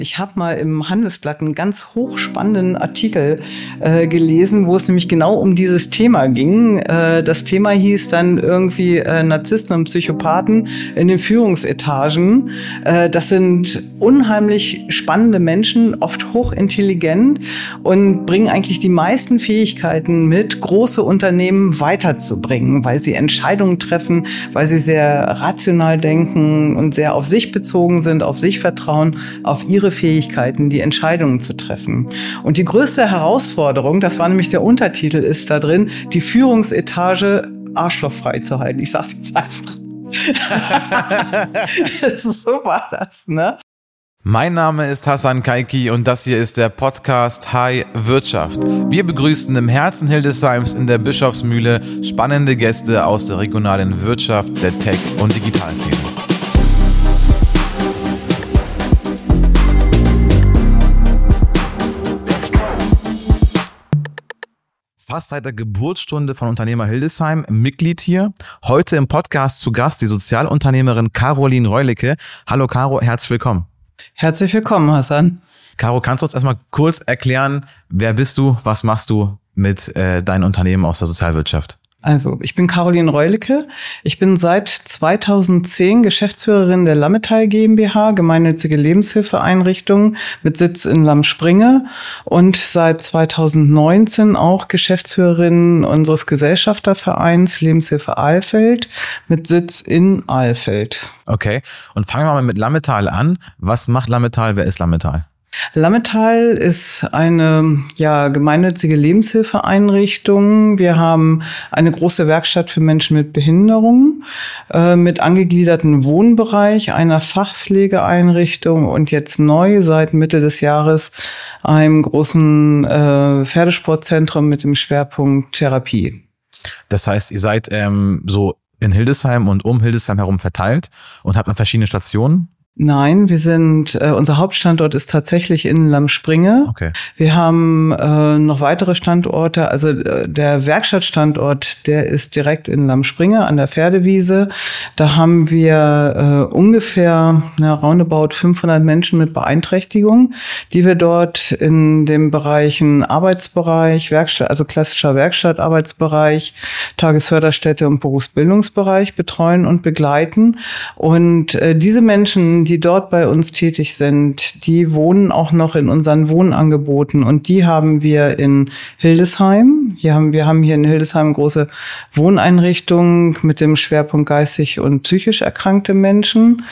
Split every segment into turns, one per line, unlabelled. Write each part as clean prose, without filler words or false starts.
Ich habe mal im Handelsblatt einen ganz hochspannenden Artikel gelesen, wo es nämlich genau um dieses Thema ging. Das Thema hieß dann irgendwie Narzissten und Psychopathen in den Führungsetagen. Das sind unheimlich spannende Menschen, oft hochintelligent und bringen eigentlich die meisten Fähigkeiten mit, große Unternehmen weiterzubringen, weil sie Entscheidungen treffen, weil sie sehr rational denken und sehr auf sich bezogen sind, auf sich vertrauen, auf ihre Fähigkeiten, die Entscheidungen zu treffen. Und die größte Herausforderung, das war nämlich der Untertitel, ist da drin, die Führungsetage arschlochfrei zu halten. Ich sag's jetzt einfach. So war das, ne?
Mein Name ist Hassan Kaiki und das hier ist der Podcast Hi Wirtschaft. Wir begrüßen im Herzen Hildesheims in der Bischofsmühle spannende Gäste aus der regionalen Wirtschaft, der Tech- und Digitalszene. Fast seit der Geburtsstunde von Unternehmer Hildesheim, Mitglied hier. Heute im Podcast zu Gast die Sozialunternehmerin Caroline Reulicke. Hallo Caro, herzlich willkommen.
Herzlich willkommen, Hassan.
Caro, kannst du uns erstmal kurz erklären, wer bist du, was machst du mit deinen Unternehmen aus der Sozialwirtschaft?
Also, ich bin Caroline Reulicke. Ich bin seit 2010 Geschäftsführerin der Lammetal GmbH, gemeinnützige Lebenshilfeeinrichtung mit Sitz in Lammspringe und seit 2019 auch Geschäftsführerin unseres Gesellschaftervereins Lebenshilfe Alfeld mit Sitz in Alfeld.
Okay, und fangen wir mal mit Lammetal an. Was macht Lammetal? Wer ist Lammetal?
Lammetal ist eine gemeinnützige Lebenshilfeeinrichtung. Wir haben eine große Werkstatt für Menschen mit Behinderung, mit angegliederten Wohnbereich, einer Fachpflegeeinrichtung und jetzt neu seit Mitte des Jahres einem großen Pferdesportzentrum mit dem Schwerpunkt Therapie.
Das heißt, ihr seid so in Hildesheim und um Hildesheim herum verteilt und habt dann verschiedene Stationen?
Nein, wir sind, unser Hauptstandort ist tatsächlich in Lammspringe.
Okay.
Wir haben noch weitere Standorte, also der Werkstattstandort, der ist direkt in Lammspringe an der Pferdewiese. Da haben wir ungefähr roundabout 500 Menschen mit Beeinträchtigung, die wir dort in den Bereichen Arbeitsbereich, Werkstatt, also klassischer Werkstattarbeitsbereich, Tagesförderstätte und Berufsbildungsbereich betreuen und begleiten. Und diese Menschen, die dort bei uns tätig sind, die wohnen auch noch in unseren Wohnangeboten und die haben wir in Hildesheim. Wir haben hier in Hildesheim eine große Wohneinrichtung mit dem Schwerpunkt geistig und psychisch erkrankte Menschen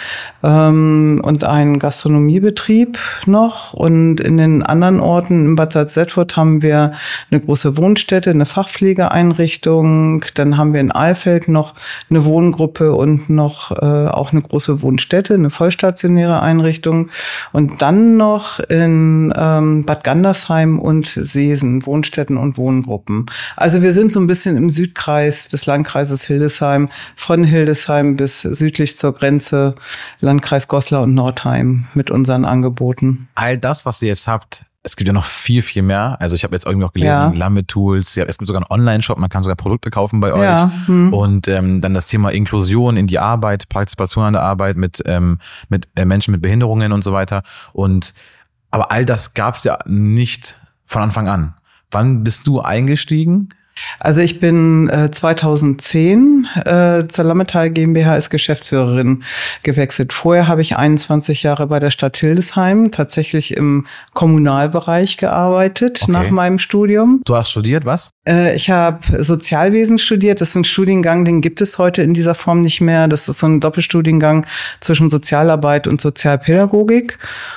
und einen Gastronomiebetrieb noch. Und in den anderen Orten, in Bad Salzdetfurt, haben wir eine große Wohnstätte, eine Fachpflegeeinrichtung. Dann haben wir in Alfeld noch eine Wohngruppe und noch auch eine große Wohnstätte, eine vollstationäre Einrichtung und dann noch in Bad Gandersheim und Seesen, Wohnstätten und Wohngruppen. Also wir sind so ein bisschen im Südkreis des Landkreises Hildesheim, von Hildesheim bis südlich zur Grenze, Landkreis Goslar und Nordheim mit unseren Angeboten.
All das, was ihr jetzt habt, es gibt ja noch viel, viel mehr. Also ich habe jetzt irgendwie auch gelesen, Lamme-Tools, es gibt sogar einen Online-Shop, man kann sogar Produkte kaufen bei euch.
Ja.
Und dann das Thema Inklusion in die Arbeit, Partizipation an der Arbeit mit Menschen mit Behinderungen und so weiter. Aber all das gab es ja nicht von Anfang an. Wann bist du eingestiegen?
Also ich bin 2010 zur Lammetal GmbH als Geschäftsführerin gewechselt. Vorher habe ich 21 Jahre bei der Stadt Hildesheim tatsächlich im Kommunalbereich gearbeitet nach meinem Studium.
Du hast studiert, was?
Ich habe Sozialwesen studiert. Das ist ein Studiengang, den gibt es heute in dieser Form nicht mehr. Das ist so ein Doppelstudiengang zwischen Sozialarbeit und Sozialpädagogik.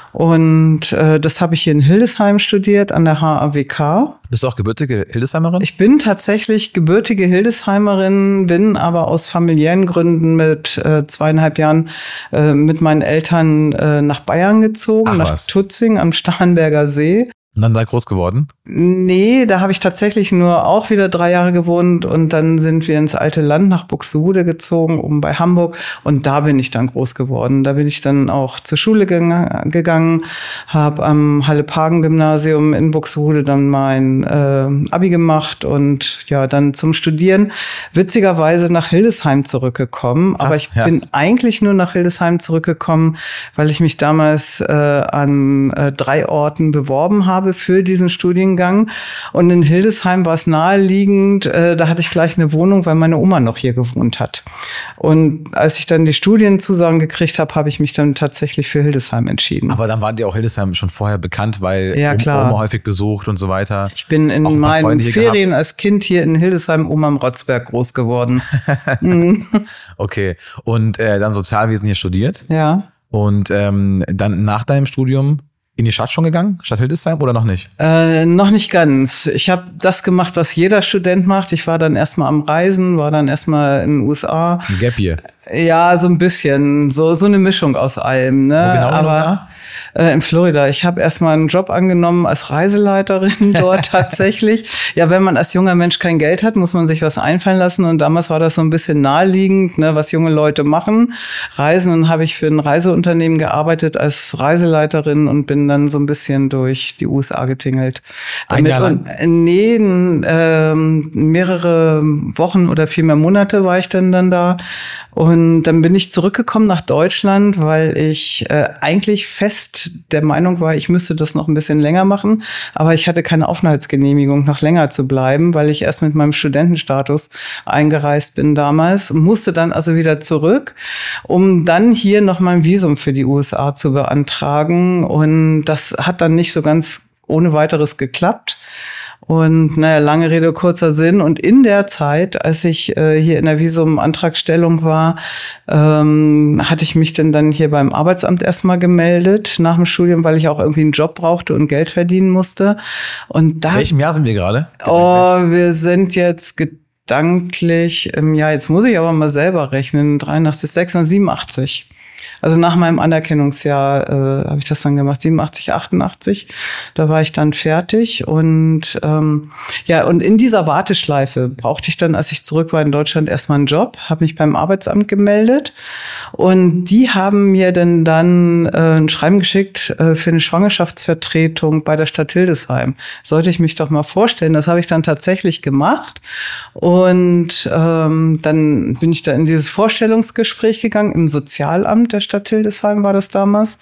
Und das habe ich hier in Hildesheim studiert an der HAWK.
Bist du auch gebürtige Hildesheimerin?
Ich bin tatsächlich gebürtige Hildesheimerin, bin aber aus familiären Gründen mit 2,5 Jahren mit meinen Eltern nach Bayern gezogen, nach Tutzing am Starnberger See.
Und dann da groß geworden?
Nee, da habe ich tatsächlich nur auch wieder 3 Jahre gewohnt und dann sind wir ins alte Land nach Buxtehude gezogen, oben bei Hamburg, und da bin ich dann groß geworden. Da bin ich dann auch zur Schule gegangen, habe am Halle-Pagen-Gymnasium in Buxtehude dann mein Abi gemacht und ja, dann zum Studieren witzigerweise nach Hildesheim zurückgekommen. Aber ich bin eigentlich nur nach Hildesheim zurückgekommen, weil ich mich damals an 3 Orten beworben habe für diesen Studiengang. Und in Hildesheim war es naheliegend, da hatte ich gleich eine Wohnung, weil meine Oma noch hier gewohnt hat. Und als ich dann die Studienzusagen gekriegt habe, habe ich mich dann tatsächlich für Hildesheim entschieden.
Aber dann war dir auch Hildesheim schon vorher bekannt, weil
Oma
häufig besucht und so weiter.
Ich bin in meinen Ferien als Kind hier in Hildesheim, Oma im Rotzberg groß geworden.
Okay. Und dann Sozialwesen hier studiert?
Ja.
Und dann nach deinem Studium in die Stadt schon gegangen, Stadt Hildesheim, oder noch nicht?
Noch nicht ganz. Ich habe das gemacht, was jeder Student macht. Ich war dann erstmal am Reisen, war dann erstmal in den USA.
Ein Gap Year.
Ja, so ein bisschen. So eine Mischung aus allem. Ne?
Wo genau in den USA?
In Florida. Ich habe erstmal einen Job angenommen als Reiseleiterin dort tatsächlich. Ja, wenn man als junger Mensch kein Geld hat, muss man sich was einfallen lassen. Und damals war das so ein bisschen naheliegend, ne, was junge Leute machen. Reisen. Dann habe ich für ein Reiseunternehmen gearbeitet als Reiseleiterin und bin dann so ein bisschen durch die USA getingelt.
Ein Jahr lang?
Nee, mehrere Wochen oder vielmehr Monate war ich dann da. Und dann bin ich zurückgekommen nach Deutschland, weil ich eigentlich fest der Meinung war, ich müsste das noch ein bisschen länger machen. Aber ich hatte keine Aufenthaltsgenehmigung, noch länger zu bleiben, weil ich erst mit meinem Studentenstatus eingereist bin damals. Musste dann also wieder zurück, um dann hier noch mal ein Visum für die USA zu beantragen. Und das hat dann nicht so ganz ohne weiteres geklappt. Und naja, lange Rede, kurzer Sinn. Und in der Zeit, als ich hier in der Visumantragstellung war, hatte ich mich dann hier beim Arbeitsamt erstmal gemeldet nach dem Studium, weil ich auch irgendwie einen Job brauchte und Geld verdienen musste. Und da,
welchem Jahr sind wir gerade?
Wir sind jetzt gedanklich im Jahr, jetzt muss ich aber mal selber rechnen, 83, 86, 87. Also nach meinem Anerkennungsjahr habe ich das dann gemacht, 87, 88. Da war ich dann fertig. Und und in dieser Warteschleife brauchte ich dann, als ich zurück war in Deutschland, erstmal einen Job, habe mich beim Arbeitsamt gemeldet. Und die haben mir dann ein Schreiben geschickt für eine Schwangerschaftsvertretung bei der Stadt Hildesheim. Sollte ich mich doch mal vorstellen. Das habe ich dann tatsächlich gemacht. Und dann bin ich da in dieses Vorstellungsgespräch gegangen im Sozialamt der Stadt Hildesheim war das damals.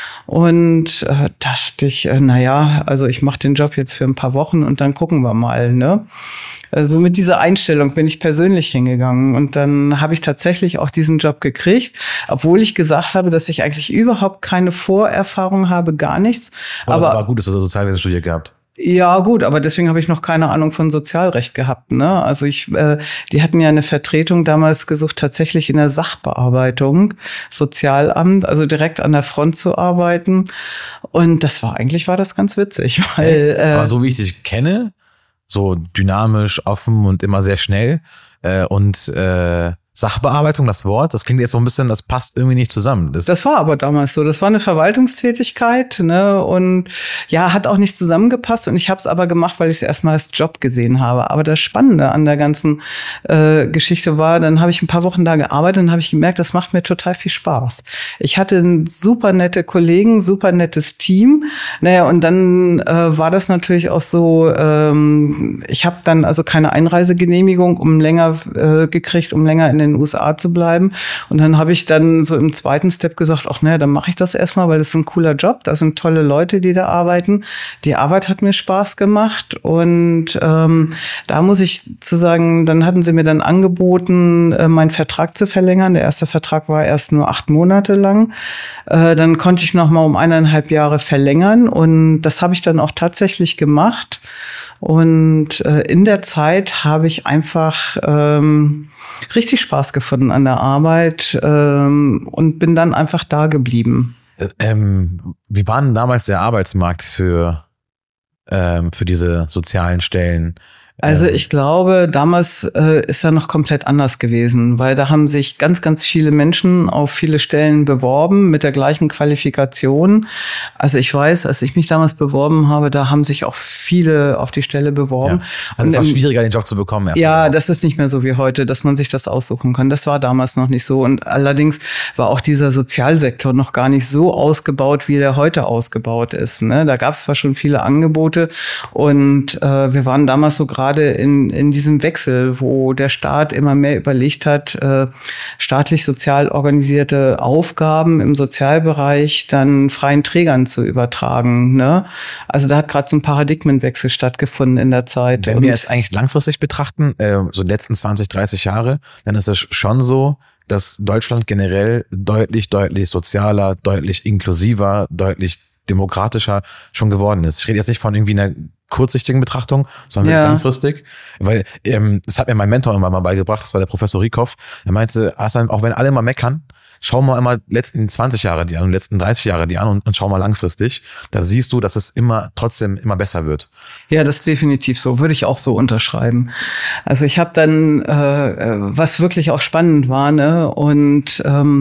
Und dachte ich, also ich mache den Job jetzt für ein paar Wochen und dann gucken wir mal, ne? So mit dieser Einstellung bin ich persönlich hingegangen. Und dann habe ich tatsächlich auch diesen Job gekriegt, obwohl ich gesagt habe, dass ich eigentlich überhaupt keine Vorerfahrung habe, gar nichts.
Aber war gut, dass du Sozialwesen studiert gehabt.
Ja, gut, aber deswegen habe ich noch keine Ahnung von Sozialrecht gehabt, ne? Also die hatten ja eine Vertretung damals gesucht, tatsächlich in der Sachbearbeitung, Sozialamt, also direkt an der Front zu arbeiten. Und eigentlich war das ganz witzig, weil
aber so wie ich dich kenne, so dynamisch, offen und immer sehr schnell und Sachbearbeitung, das Wort, das klingt jetzt so ein bisschen, das passt irgendwie nicht zusammen.
Das war aber damals so. Das war eine Verwaltungstätigkeit, ne? Und ja, hat auch nicht zusammengepasst. Und ich habe es aber gemacht, weil ich es erstmal als Job gesehen habe. Aber das Spannende an der ganzen Geschichte war, dann habe ich ein paar Wochen da gearbeitet und habe ich gemerkt, das macht mir total viel Spaß. Ich hatte super nette Kollegen, super nettes Team. Naja, und dann war das natürlich auch so, ich habe dann also keine Einreisegenehmigung gekriegt, um länger in den USA zu bleiben. Und dann habe ich dann so im zweiten Step gesagt, dann mache ich das erstmal, weil das ist ein cooler Job. Da sind tolle Leute, die da arbeiten. Die Arbeit hat mir Spaß gemacht. Und da muss ich zu sagen, dann hatten sie mir dann angeboten, meinen Vertrag zu verlängern. Der erste Vertrag war erst nur 8 Monate lang. Dann konnte ich noch mal um 1,5 Jahre verlängern. Und das habe ich dann auch tatsächlich gemacht. Und in der Zeit habe ich einfach richtig Spaß gefunden an der Arbeit und bin dann einfach da geblieben.
Wie war denn damals der Arbeitsmarkt für diese sozialen Stellen?
Also ich glaube, damals ist ja noch komplett anders gewesen, weil da haben sich ganz, ganz viele Menschen auf viele Stellen beworben mit der gleichen Qualifikation. Also ich weiß, als ich mich damals beworben habe, da haben sich auch viele auf die Stelle beworben.
Ja. Also es ist auch schwieriger, den Job zu bekommen.
Ja, das ist nicht mehr so wie heute, dass man sich das aussuchen kann. Das war damals noch nicht so. Und allerdings war auch dieser Sozialsektor noch gar nicht so ausgebaut, wie der heute ausgebaut ist. Ne? Da gab es zwar schon viele Angebote und wir waren damals so gerade in diesem Wechsel, wo der Staat immer mehr überlegt hat, staatlich sozial organisierte Aufgaben im Sozialbereich dann freien Trägern zu übertragen. Ne? Also da hat gerade so ein Paradigmenwechsel stattgefunden in der Zeit.
Wenn wir es eigentlich langfristig betrachten, so die letzten 20, 30 Jahre, dann ist es schon so, dass Deutschland generell deutlich sozialer, deutlich inklusiver, deutlich demokratischer schon geworden ist. Ich rede jetzt nicht von irgendwie einer kurzsichtigen Betrachtung, sondern wirklich langfristig. Weil das hat mir mein Mentor immer mal beigebracht, das war der Professor Rieckhoff. Er meinte, Hasan, auch wenn alle mal meckern, schau mal immer letzten 20 Jahre die an und letzten 30 Jahre die an und schau mal langfristig. Da siehst du, dass es trotzdem immer besser wird.
Ja, das ist definitiv so. Würde ich auch so unterschreiben. Also ich habe dann, was wirklich auch spannend war, ne, und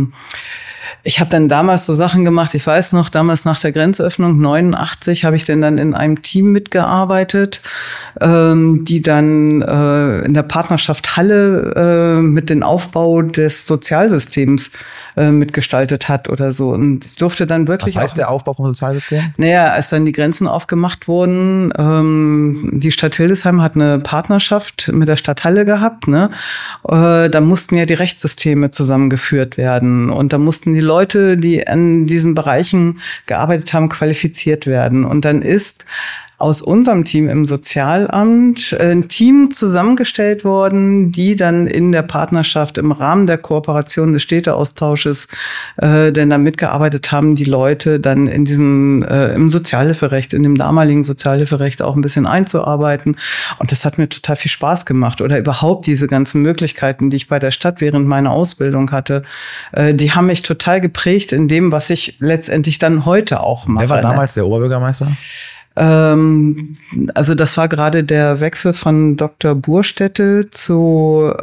ich habe dann damals so Sachen gemacht, ich weiß noch, damals nach der Grenzöffnung 89 habe ich dann in einem Team mitgearbeitet, die dann in der Partnerschaft Halle mit dem Aufbau des Sozialsystems mitgestaltet hat oder so. Und ich durfte dann wirklich.
Was heißt der Aufbau vom Sozialsystem?
Naja, als dann die Grenzen aufgemacht wurden, die Stadt Hildesheim hat eine Partnerschaft mit der Stadt Halle gehabt, ne? Da mussten ja die Rechtssysteme zusammengeführt werden und da mussten die Leute, die an diesen Bereichen gearbeitet haben, qualifiziert werden. Und dann ist aus unserem Team im Sozialamt ein Team zusammengestellt worden, die dann in der Partnerschaft im Rahmen der Kooperation des Städteaustausches denn da mitgearbeitet haben, die Leute dann in diesem im Sozialhilferecht, in dem damaligen Sozialhilferecht auch ein bisschen einzuarbeiten. Und das hat mir total viel Spaß gemacht. Oder überhaupt diese ganzen Möglichkeiten, die ich bei der Stadt während meiner Ausbildung hatte, die haben mich total geprägt in dem, was ich letztendlich dann heute auch mache.
Wer war damals der Oberbürgermeister?
Also das war gerade der Wechsel von Dr. Burstädte zu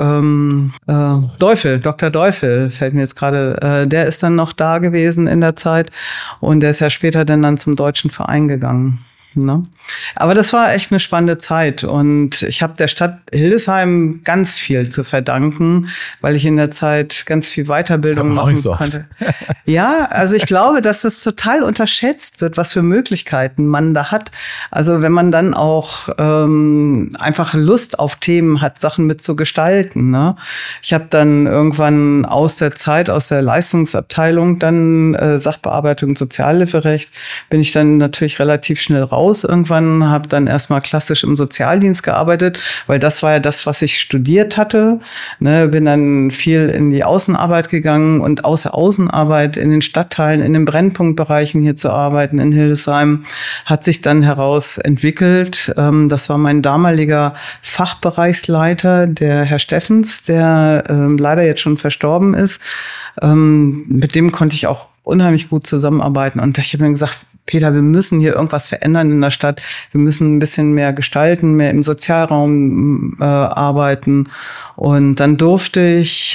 Deufel. Dr. Deufel fällt mir jetzt gerade. Der ist dann noch da gewesen in der Zeit und der ist ja später dann zum Deutschen Verein gegangen. Ne? Aber das war echt eine spannende Zeit und ich habe der Stadt Hildesheim ganz viel zu verdanken, weil ich in der Zeit ganz viel Weiterbildung machen konnte. Ja, also ich glaube, dass das total unterschätzt wird, was für Möglichkeiten man da hat. Also wenn man dann auch einfach Lust auf Themen hat, Sachen mit zu gestalten. Ne? Ich habe dann irgendwann aus der Leistungsabteilung dann Sachbearbeitung Sozialhilferecht, bin ich dann natürlich relativ schnell raus. Irgendwann habe dann erstmal klassisch im Sozialdienst gearbeitet, weil das war ja das, was ich studiert hatte. Ne, bin dann viel in die Außenarbeit gegangen und aus der Außenarbeit in den Stadtteilen, in den Brennpunktbereichen hier zu arbeiten in Hildesheim, hat sich dann heraus entwickelt. Das war mein damaliger Fachbereichsleiter, der Herr Steffens, der leider jetzt schon verstorben ist. Mit dem konnte ich auch unheimlich gut zusammenarbeiten und ich habe mir gesagt, Peter, wir müssen hier irgendwas verändern in der Stadt. Wir müssen ein bisschen mehr gestalten, mehr im Sozialraum arbeiten. Und dann durfte ich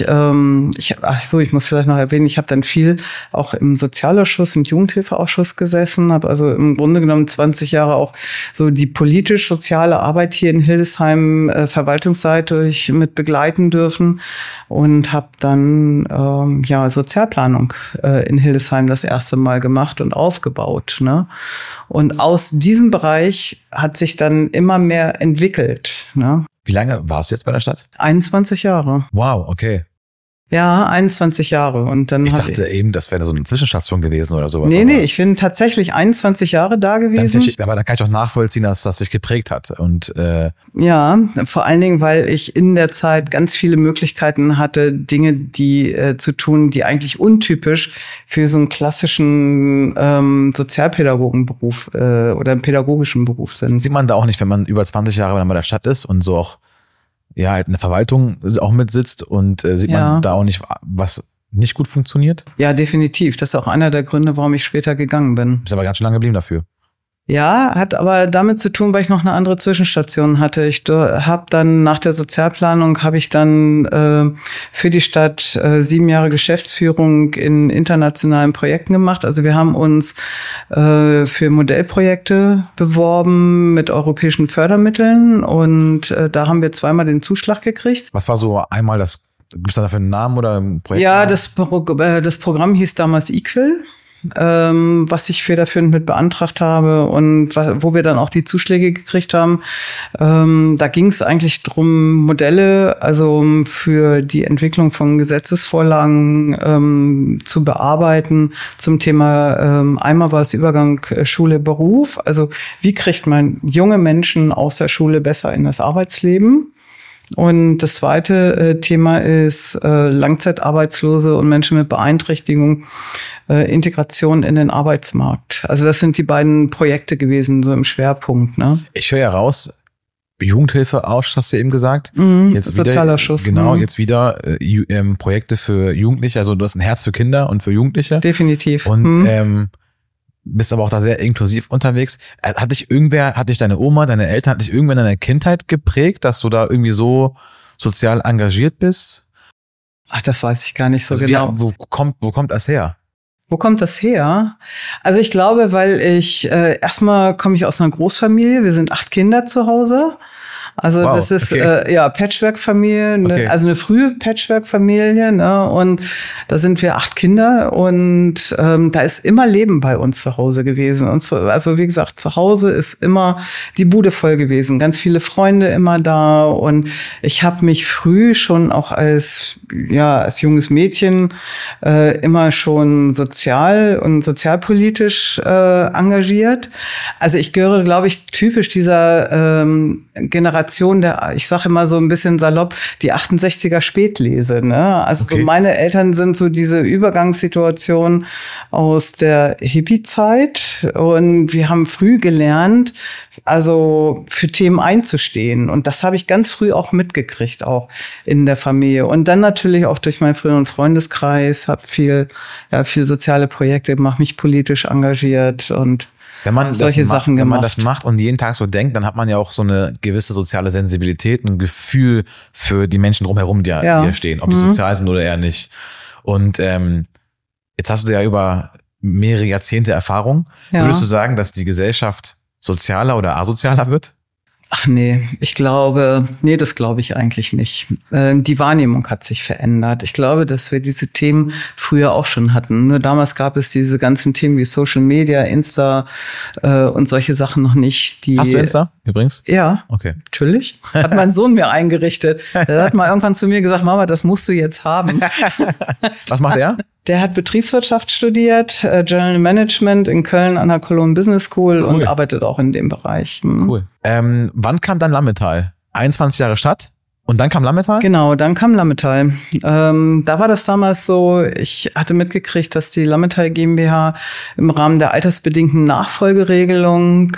muss vielleicht noch erwähnen, ich habe dann viel auch im Sozialausschuss, im Jugendhilfeausschuss gesessen, habe also im Grunde genommen 20 Jahre auch so die politisch-soziale Arbeit hier in Hildesheim verwaltungsseitig mit begleiten dürfen und habe dann Sozialplanung in Hildesheim das erste Mal gemacht und aufgebaut. Ne? Und aus diesem Bereich hat sich dann immer mehr entwickelt. Ne?
Wie lange warst du jetzt bei der Stadt?
21 Jahre.
Wow, okay.
Ja, 21 Jahre. Und dann
ich dachte eben, das wäre so eine Zwischenstation gewesen oder sowas.
Nee, ich bin tatsächlich 21 Jahre da gewesen.
Aber dann kann ich auch nachvollziehen, dass das sich geprägt hat. Und
ja, vor allen Dingen, weil ich in der Zeit ganz viele Möglichkeiten hatte, Dinge, die zu tun, die eigentlich untypisch für so einen klassischen Sozialpädagogenberuf oder einen pädagogischen Beruf sind.
Sieht man da auch nicht, wenn man über 20 Jahre bei der Stadt ist und so auch halt in der Verwaltung auch mitsitzt und sieht man da auch nicht, was nicht gut funktioniert?
Ja, definitiv. Das ist auch einer der Gründe, warum ich später gegangen bin.
Bist aber ganz schön lange geblieben dafür.
Ja, hat aber damit zu tun, weil ich noch eine andere Zwischenstation hatte. Ich habe dann nach der Sozialplanung für die Stadt 7 Jahre Geschäftsführung in internationalen Projekten gemacht. Also wir haben uns für Modellprojekte beworben mit europäischen Fördermitteln und da haben wir 2-mal den Zuschlag gekriegt.
Was war so einmal das, gibt es da dafür einen Namen oder ein Projekt?
Ja, das Programm hieß damals Equal. Was ich federführend mit beantragt habe und wo wir dann auch die Zuschläge gekriegt haben. Da ging es eigentlich drum, Modelle, also für die Entwicklung von Gesetzesvorlagen zu bearbeiten zum Thema, einmal war es Übergang Schule-Beruf, also wie kriegt man junge Menschen aus der Schule besser in das Arbeitsleben? Und das zweite Thema ist Langzeitarbeitslose und Menschen mit Beeinträchtigung, Integration in den Arbeitsmarkt. Also das sind die beiden Projekte gewesen, so im Schwerpunkt. Ne?
Ich höre ja raus, Jugendhilfeausschuss hast du eben gesagt.
Jetzt Sozialausschuss.
Genau, jetzt wieder Projekte für Jugendliche. Also du hast ein Herz für Kinder und für Jugendliche.
Definitiv.
Und bist aber auch da sehr inklusiv unterwegs. Hat dich deine Oma, deine Eltern, hat dich irgendwer in deiner Kindheit geprägt, dass du da irgendwie so sozial engagiert bist?
Ach, das weiß ich gar nicht so
also
genau.
Wo kommt das her?
Wo kommt das her? Also ich glaube, weil erstmal komme ich aus einer Großfamilie. Wir sind 8 Kinder zu Hause. Also wow, das ist Patchwork-Familie,
okay.
Also eine frühe Patchwork-Familie, ne? Und da sind wir 8 Kinder und da ist immer Leben bei uns zu Hause gewesen. Und also wie gesagt, zu Hause ist immer die Bude voll gewesen, ganz viele Freunde immer da und ich habe mich früh schon auch als junges Mädchen immer schon sozial und sozialpolitisch engagiert. Also ich gehöre, glaube ich, typisch dieser Generation ich sage immer so ein bisschen salopp, die 68er Spätlese. Ne? Also okay. So meine Eltern sind so diese Übergangssituation aus der Hippie-Zeit und wir haben früh gelernt, also für Themen einzustehen. Und das habe ich ganz früh auch mitgekriegt, auch in der Familie. Und dann natürlich auch durch meinen früheren Freundeskreis, habe viel soziale Projekte gemacht, mich politisch engagiert und
wenn man das macht und jeden Tag so denkt, dann hat man ja auch so eine gewisse soziale Sensibilität, ein Gefühl für die Menschen drumherum, die hier stehen, ob die sozial sind oder eher nicht. Und jetzt hast du ja über mehrere Jahrzehnte Erfahrung. Ja. Würdest du sagen, dass die Gesellschaft sozialer oder asozialer wird?
Ach nee, das glaube ich eigentlich nicht. Die Wahrnehmung hat sich verändert. Ich glaube, dass wir diese Themen früher auch schon hatten. Nur damals gab es diese ganzen Themen wie Social Media, Insta und solche Sachen noch nicht.
Hast du Insta übrigens?
Ja,
okay.
Natürlich. Hat mein Sohn mir eingerichtet. Der hat mal irgendwann zu mir gesagt, Mama, das musst du jetzt haben.
Was macht er?
Der hat Betriebswirtschaft studiert, General Management in Köln an der Cologne Business School und arbeitet auch in dem Bereich.
Cool. Wann kam dann Lammetal? 21 Jahre Stadt und dann kam Lammetal?
Genau, dann kam Lammetal. Da war das damals so, ich hatte mitgekriegt, dass die Lammetal GmbH im Rahmen der altersbedingten Nachfolgeregelung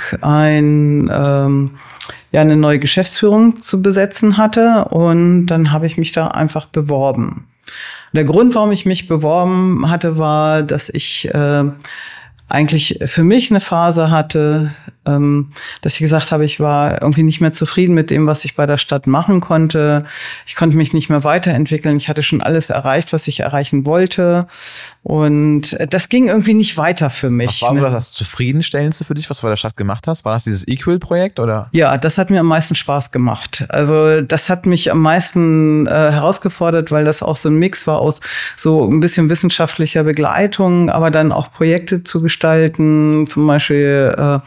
eine neue Geschäftsführung zu besetzen hatte und dann habe ich mich da einfach beworben. Der Grund, warum ich mich beworben hatte, war, dass ich eigentlich für mich eine Phase hatte, dass ich gesagt habe, ich war irgendwie nicht mehr zufrieden mit dem, was ich bei der Stadt machen konnte. Ich konnte mich nicht mehr weiterentwickeln. Ich hatte schon alles erreicht, was ich erreichen wollte. Und das ging irgendwie nicht weiter für mich.
Was war so das Zufriedenstellendste für dich, was du bei der Stadt gemacht hast? War das dieses Equal-Projekt oder?
Ja, das hat mir am meisten Spaß gemacht. Also das hat mich am meisten herausgefordert, weil das auch so ein Mix war aus so ein bisschen wissenschaftlicher Begleitung, aber dann auch Projekte zu gestalten, zum Beispiel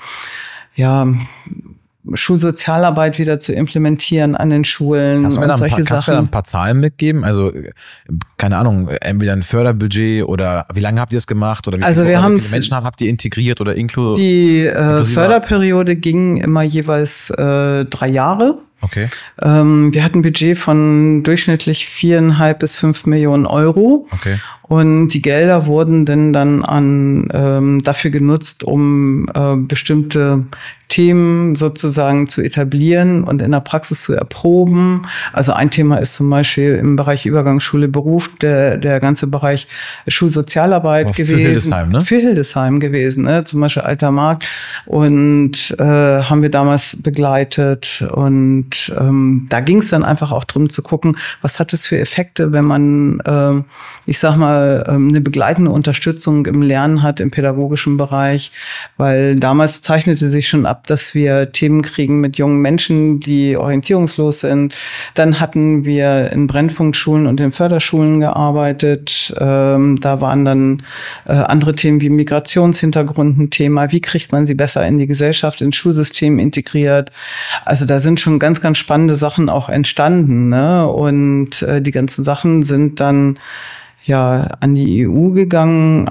Schulsozialarbeit wieder zu implementieren an den Schulen.
Kannst du mir da ein paar Zahlen mitgeben? Also, keine Ahnung, entweder ein Förderbudget oder wie lange habt ihr es gemacht? Oder wie viele Menschen habt ihr integriert oder inklusive?
Die Förderperiode ging immer jeweils 3 Jahre.
Okay.
Wir hatten ein Budget von durchschnittlich 4,5 bis 5 Millionen Euro.
Okay.
Und die Gelder wurden dann dafür genutzt, um bestimmte Themen sozusagen zu etablieren und in der Praxis zu erproben. Also ein Thema ist zum Beispiel im Bereich Übergangsschule Beruf der ganze Bereich Schulsozialarbeit gewesen. Für
Hildesheim, ne?
Für Hildesheim gewesen, ne? Zum Beispiel Alter Markt. Und haben wir damals begleitet. Und da ging es dann einfach auch drum zu gucken, was hat es für Effekte, wenn man, eine begleitende Unterstützung im Lernen hat, im pädagogischen Bereich. Weil damals zeichnete sich schon ab, dass wir Themen kriegen mit jungen Menschen, die orientierungslos sind. Dann hatten wir in Brennpunktschulen und in Förderschulen gearbeitet. Da waren dann andere Themen wie Migrationshintergrund ein Thema. Wie kriegt man sie besser in die Gesellschaft, ins Schulsystem integriert? Also da sind schon ganz, ganz spannende Sachen auch entstanden, ne? Und die ganzen Sachen sind dann an die EU gegangen,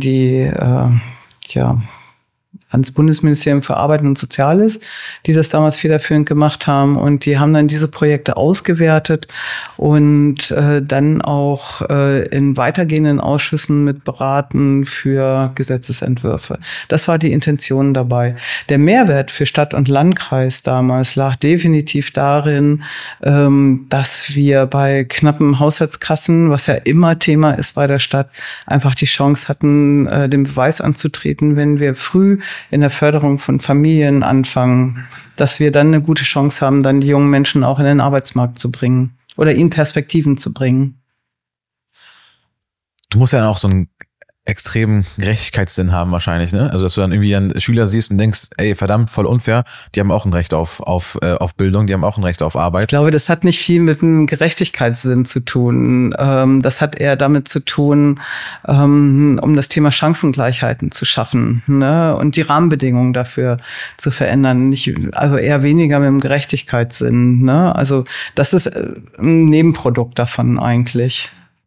ans Bundesministerium für Arbeit und Soziales, die das damals federführend gemacht haben. Und die haben dann diese Projekte ausgewertet und dann auch in weitergehenden Ausschüssen mit beraten für Gesetzesentwürfe. Das war die Intention dabei. Der Mehrwert für Stadt und Landkreis damals lag definitiv darin, dass wir bei knappen Haushaltskassen, was ja immer Thema ist bei der Stadt, einfach die Chance hatten, den Beweis anzutreten, wenn wir früh in der Förderung von Familien anfangen, dass wir dann eine gute Chance haben, dann die jungen Menschen auch in den Arbeitsmarkt zu bringen oder ihnen Perspektiven zu bringen.
Du musst ja auch so einen extremen Gerechtigkeitssinn haben wahrscheinlich, ne? Also dass du dann irgendwie einen Schüler siehst und denkst, ey, verdammt, voll unfair, die haben auch ein Recht auf Bildung, die haben auch ein Recht auf Arbeit.
Ich glaube, das hat nicht viel mit einem Gerechtigkeitssinn zu tun. Das hat eher damit zu tun, um das Thema Chancengleichheiten zu schaffen, ne? Und die Rahmenbedingungen dafür zu verändern. Also eher weniger mit dem Gerechtigkeitssinn, ne? Also das ist ein Nebenprodukt davon eigentlich.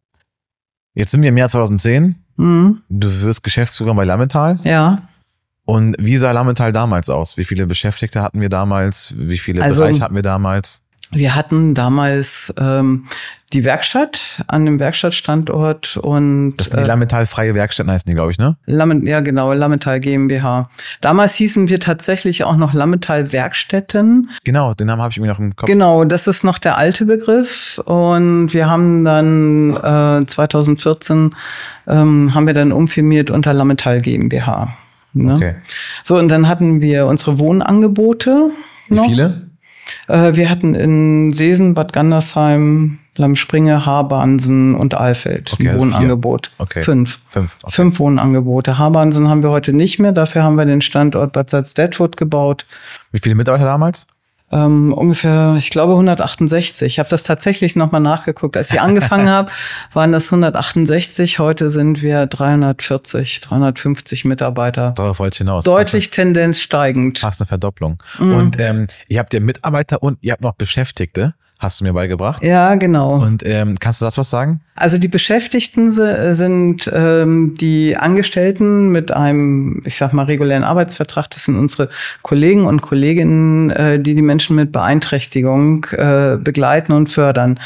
Jetzt sind wir im Jahr 2010.
Mhm.
Du wirst Geschäftsführer bei Lammetal.
Ja.
Und wie sah Lammetal damals aus? Wie viele Beschäftigte hatten wir damals? Wie viele Bereiche hatten wir damals?
Wir hatten damals die Werkstatt an dem Werkstattstandort und
das sind die Lammetal Freie Werkstätten heißen die, glaube ich, ne?
Lammetal GmbH. Damals hießen wir tatsächlich auch noch Lammetal Werkstätten.
Genau, den Namen habe ich irgendwie noch im Kopf.
Genau, das ist noch der alte Begriff. Und wir haben dann 2014 haben wir dann umfirmiert unter Lammetal GmbH. Ne? Okay. So, und dann hatten wir unsere Wohnangebote noch.
Wie viele?
Wir hatten in Seesen, Bad Gandersheim, Lammspringe, Haarbansen und Alfeld ein Wohnangebot.
Okay.
Fünf.
Okay.
5 Wohnangebote. Haarbansen haben wir heute nicht mehr. Dafür haben wir den Standort Bad Salzdetwold gebaut.
Wie viele Mitarbeiter damals?
Ungefähr, ich glaube 168. Ich habe das tatsächlich nochmal nachgeguckt. Als ich angefangen habe, waren das 168. Heute sind wir 340, 350 Mitarbeiter.
Darauf wollte ich hinaus.
Deutlich Tendenz steigend.
Fast eine Verdopplung. Mhm. Und ihr habt ja Mitarbeiter und ihr habt noch Beschäftigte. Hast du mir beigebracht?
Ja, genau.
Und kannst du das was sagen?
Also die Beschäftigten sind die Angestellten mit einem, ich sag mal, regulären Arbeitsvertrag. Das sind unsere Kollegen und Kolleginnen, die Menschen mit Beeinträchtigung begleiten und fördern.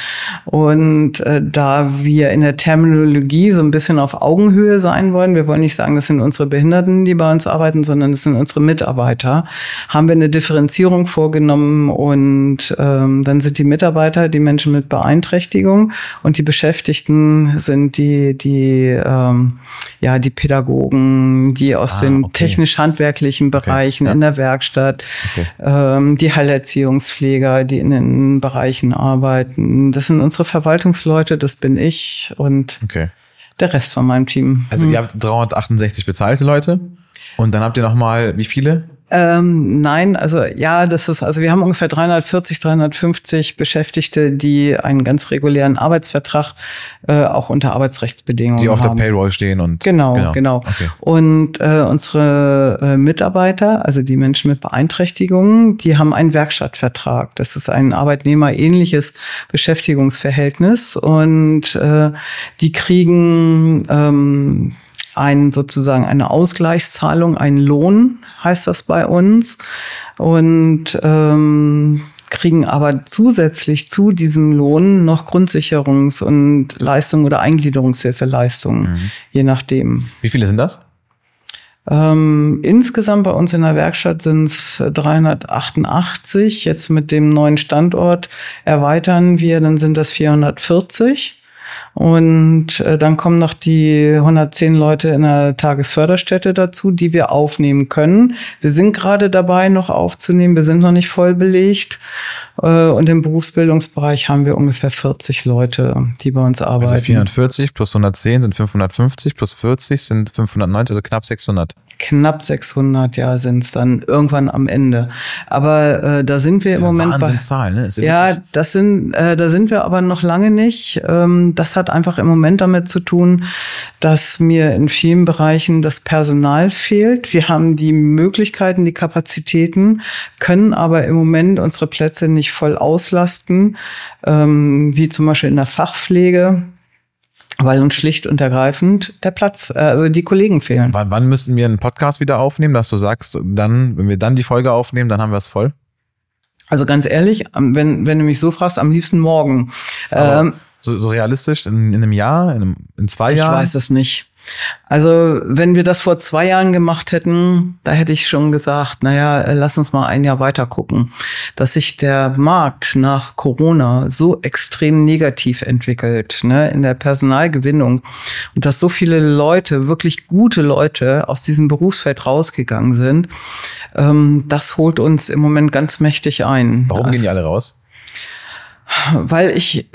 Und da wir in der Terminologie so ein bisschen auf Augenhöhe sein wollen, wir wollen nicht sagen, das sind unsere Behinderten, die bei uns arbeiten, sondern das sind unsere Mitarbeiter, haben wir eine Differenzierung vorgenommen und dann sind die Mitarbeiter die Menschen mit Beeinträchtigung und die Beschäftigten sind die Pädagogen, die aus den technisch-handwerklichen Bereichen in der Werkstatt, die Heilerziehungspfleger, die in den Bereichen arbeiten. Das sind unsere Verwaltungsleute, das bin ich und der Rest von meinem Team.
Also ihr habt 368 bezahlte Leute und dann habt ihr nochmal wie viele?
Nein, wir haben ungefähr 340, 350 Beschäftigte, die einen ganz regulären Arbeitsvertrag auch unter Arbeitsrechtsbedingungen haben.
Die auf der Payroll stehen und
Genau. Okay. Und unsere Mitarbeiter, also die Menschen mit Beeinträchtigungen, die haben einen Werkstattvertrag. Das ist ein arbeitnehmerähnliches Beschäftigungsverhältnis und die kriegen sozusagen eine Ausgleichszahlung, einen Lohn, heißt das bei uns. Und kriegen aber zusätzlich zu diesem Lohn noch Grundsicherungs- und Leistungen oder Eingliederungshilfeleistungen, je nachdem.
Wie viele sind das?
Insgesamt bei uns in der Werkstatt sind es 388. Jetzt mit dem neuen Standort erweitern wir, dann sind das 440. Und dann kommen noch die 110 Leute in der Tagesförderstätte dazu, die wir aufnehmen können. Wir sind gerade dabei, noch aufzunehmen. Wir sind noch nicht voll belegt. Und im Berufsbildungsbereich haben wir ungefähr 40 Leute, die bei uns arbeiten.
Also 440 plus 110 sind 550, plus 40 sind 590, also knapp 600.
Knapp 600, ja, sind es dann irgendwann am Ende. Aber da sind wir im Moment bei
Wahnsinnszahlen, ne?
Ja, da sind wir aber noch lange nicht. Das hat einfach im Moment damit zu tun, dass mir in vielen Bereichen das Personal fehlt. Wir haben die Möglichkeiten, die Kapazitäten, können aber im Moment unsere Plätze nicht voll auslasten, wie zum Beispiel in der Fachpflege. Weil uns schlicht und ergreifend der Platz, die Kollegen fehlen.
Wann müssen wir einen Podcast wieder aufnehmen, dass du sagst, dann, wenn wir dann die Folge aufnehmen, dann haben wir es voll?
Also ganz ehrlich, wenn du mich so fragst, am liebsten morgen.
So realistisch in einem Jahr, in 2 Jahren?
Ich weiß es nicht. Also wenn wir das vor 2 Jahren gemacht hätten, da hätte ich schon gesagt, naja, lass uns mal ein Jahr weiter gucken. Dass sich der Markt nach Corona so extrem negativ entwickelt, ne, in der Personalgewinnung und dass so viele Leute, wirklich gute Leute aus diesem Berufsfeld rausgegangen sind, das holt uns im Moment ganz mächtig ein.
Warum gehen die alle raus?
Weil ich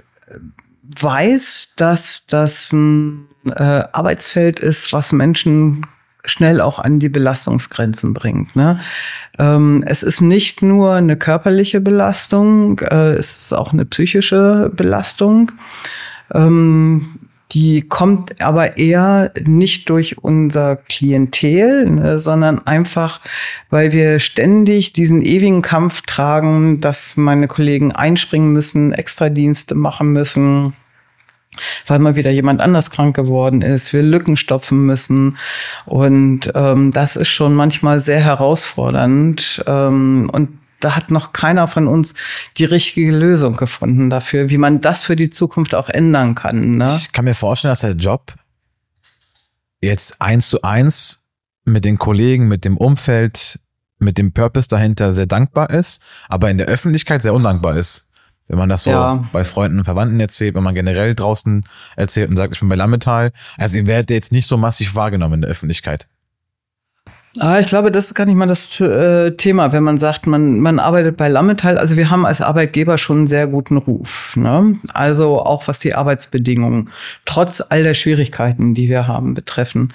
weiß, dass das ein Arbeitsfeld ist, was Menschen schnell auch an die Belastungsgrenzen bringt. Ne? Es ist nicht nur eine körperliche Belastung, es ist auch eine psychische Belastung. Die kommt aber eher nicht durch unser Klientel, ne, sondern einfach, weil wir ständig diesen ewigen Kampf tragen, dass meine Kollegen einspringen müssen, Extradienste machen müssen, weil mal wieder jemand anders krank geworden ist, wir Lücken stopfen müssen. Und das ist schon manchmal sehr herausfordernd. Und da hat noch keiner von uns die richtige Lösung gefunden dafür, wie man das für die Zukunft auch ändern kann. Ne?
Ich kann mir vorstellen, dass der Job jetzt 1:1 mit den Kollegen, mit dem Umfeld, mit dem Purpose dahinter sehr dankbar ist, aber in der Öffentlichkeit sehr undankbar ist. Wenn man das so bei Freunden und Verwandten erzählt, wenn man generell draußen erzählt und sagt, ich bin bei Lammetal. Also ihr werdet jetzt nicht so massiv wahrgenommen in der Öffentlichkeit.
Ich glaube, das ist gar nicht mal das Thema, wenn man sagt, man arbeitet bei Lammetal. Also wir haben als Arbeitgeber schon einen sehr guten Ruf, ne? Also auch was die Arbeitsbedingungen, trotz all der Schwierigkeiten, die wir haben, betreffen.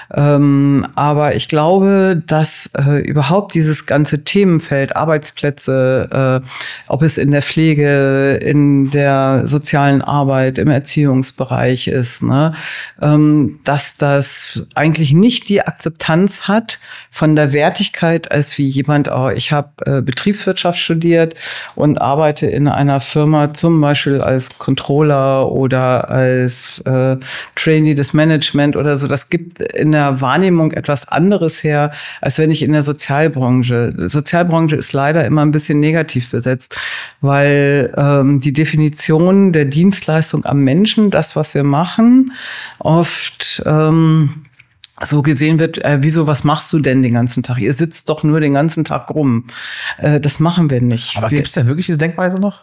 Aber ich glaube, dass überhaupt dieses ganze Themenfeld Arbeitsplätze, ob es in der Pflege, in der sozialen Arbeit, im Erziehungsbereich ist, ne? Dass das eigentlich nicht die Akzeptanz hat von der Wertigkeit, als wie jemand, ich habe Betriebswirtschaft studiert und arbeite in einer Firma zum Beispiel als Controller oder als Trainee des Management oder so. Das gibt in der Wahrnehmung etwas anderes her, als wenn ich in der Sozialbranche. Sozialbranche ist leider immer ein bisschen negativ besetzt, weil die Definition der Dienstleistung am Menschen, das, was wir machen, oft so gesehen wird, wieso, was machst du denn den ganzen Tag? Ihr sitzt doch nur den ganzen Tag rum. Das machen wir nicht.
Aber gibt es denn wirklich diese Denkweise noch?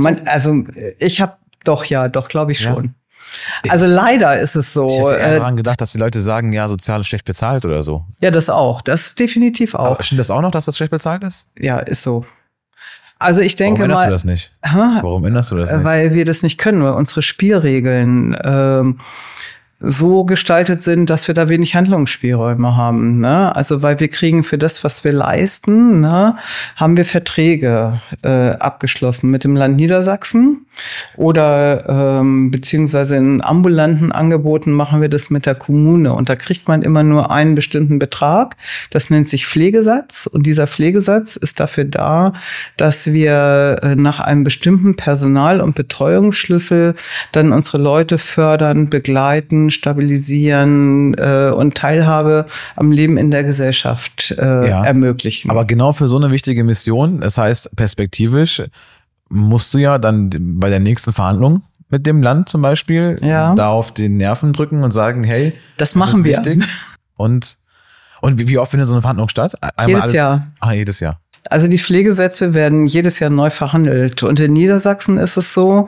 Ich habe doch, glaube ich schon. Also leider ist es so.
Ich hätte eher daran gedacht, dass die Leute sagen, ja, sozial ist schlecht bezahlt oder so.
Ja, das auch. Das definitiv auch.
Aber stimmt das auch noch, dass das schlecht bezahlt ist?
Ja, ist so. Also ich denke
Warum änderst du das nicht? Warum änderst du das nicht?
Weil wir das nicht können, weil unsere Spielregeln so gestaltet sind, dass wir da wenig Handlungsspielräume haben. Ne? Also weil wir kriegen für das, was wir leisten, ne, haben wir Verträge abgeschlossen mit dem Land Niedersachsen oder beziehungsweise in ambulanten Angeboten machen wir das mit der Kommune. Und da kriegt man immer nur einen bestimmten Betrag. Das nennt sich Pflegesatz. Und dieser Pflegesatz ist dafür da, dass wir nach einem bestimmten Personal- und Betreuungsschlüssel dann unsere Leute fördern, begleiten, stabilisieren und Teilhabe am Leben in der Gesellschaft ermöglichen.
Aber genau für so eine wichtige Mission, das heißt perspektivisch, musst du ja dann bei der nächsten Verhandlung mit dem Land zum Beispiel da auf den Nerven drücken und sagen, hey,
das machen wir.
Wichtig. Und wie oft findet so eine Verhandlung statt?
Jedes Jahr.
Jedes Jahr.
Also die Pflegesätze werden jedes Jahr neu verhandelt. Und in Niedersachsen ist es so,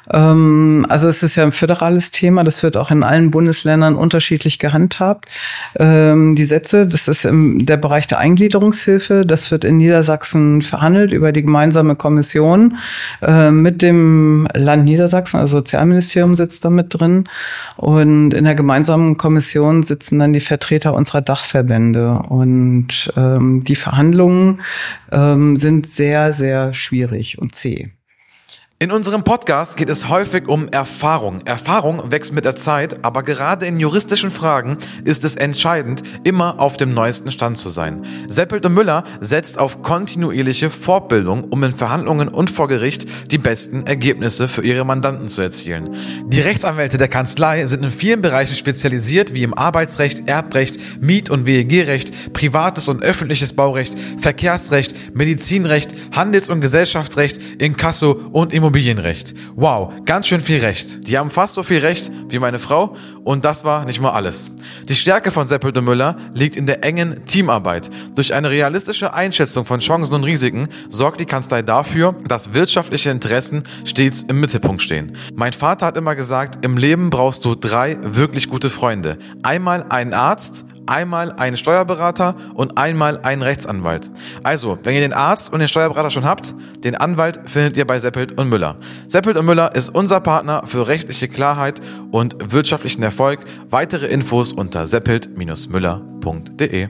also es ist ja ein föderales Thema, das wird auch in allen Bundesländern unterschiedlich gehandhabt. Die Sätze, das ist der Bereich der Eingliederungshilfe, das wird in Niedersachsen verhandelt über die gemeinsame Kommission mit dem Land Niedersachsen, also Sozialministerium sitzt da mit drin. Und in der gemeinsamen Kommission sitzen dann die Vertreter unserer Dachverbände. Und die Verhandlungen sind sehr, sehr schwierig und zäh.
In unserem Podcast geht es häufig um Erfahrung. Erfahrung wächst mit der Zeit, aber gerade in juristischen Fragen ist es entscheidend, immer auf dem neuesten Stand zu sein. Seppelt und Müller setzt auf kontinuierliche Fortbildung, um in Verhandlungen und vor Gericht die besten Ergebnisse für ihre Mandanten zu erzielen. Die Rechtsanwälte der Kanzlei sind in vielen Bereichen spezialisiert, wie im Arbeitsrecht, Erbrecht, Miet- und WEG-Recht, privates und öffentliches Baurecht, Verkehrsrecht, Medizinrecht, Handels- und Gesellschaftsrecht, Inkasso und Immobilienrecht. Wow, ganz schön viel Recht. Die haben fast so viel Recht wie meine Frau und das war nicht mal alles. Die Stärke von Seppelt und Müller liegt in der engen Teamarbeit. Durch eine realistische Einschätzung von Chancen und Risiken sorgt die Kanzlei dafür, dass wirtschaftliche Interessen stets im Mittelpunkt stehen. Mein Vater hat immer gesagt, im Leben brauchst du 3 wirklich gute Freunde. Einmal einen Arzt, einmal einen Steuerberater und einmal einen Rechtsanwalt. Also, wenn ihr den Arzt und den Steuerberater schon habt, den Anwalt findet ihr bei Seppelt und Müller. Seppelt und Müller ist unser Partner für rechtliche Klarheit und wirtschaftlichen Erfolg. Weitere Infos unter seppelt-müller.de.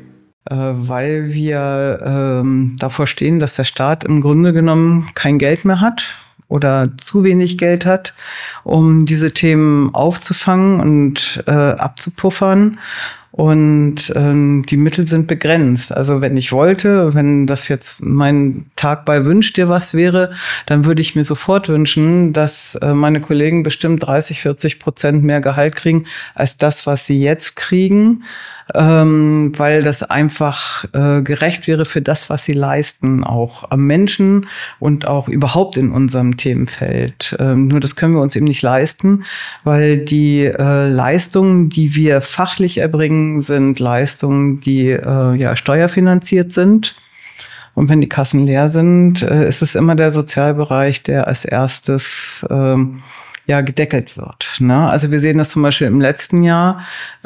Weil wir davor stehen, dass der Staat im Grunde genommen kein Geld mehr hat oder zu wenig Geld hat, um diese Themen aufzufangen und abzupuffern. Und die Mittel sind begrenzt. Also wenn ich wollte, wenn das jetzt mein Tag bei Wünsch dir was wäre, dann würde ich mir sofort wünschen, dass meine Kollegen bestimmt 30-40% mehr Gehalt kriegen als das, was sie jetzt kriegen, weil das einfach gerecht wäre für das, was sie leisten, auch am Menschen und auch überhaupt in unserem Themenfeld. Nur das können wir uns eben nicht leisten, weil die Leistungen, die wir fachlich erbringen, sind Leistungen, die steuerfinanziert sind. Und wenn die Kassen leer sind, ist es immer der Sozialbereich, der als erstes gedeckelt wird. Ne? Also wir sehen das zum Beispiel im letzten Jahr.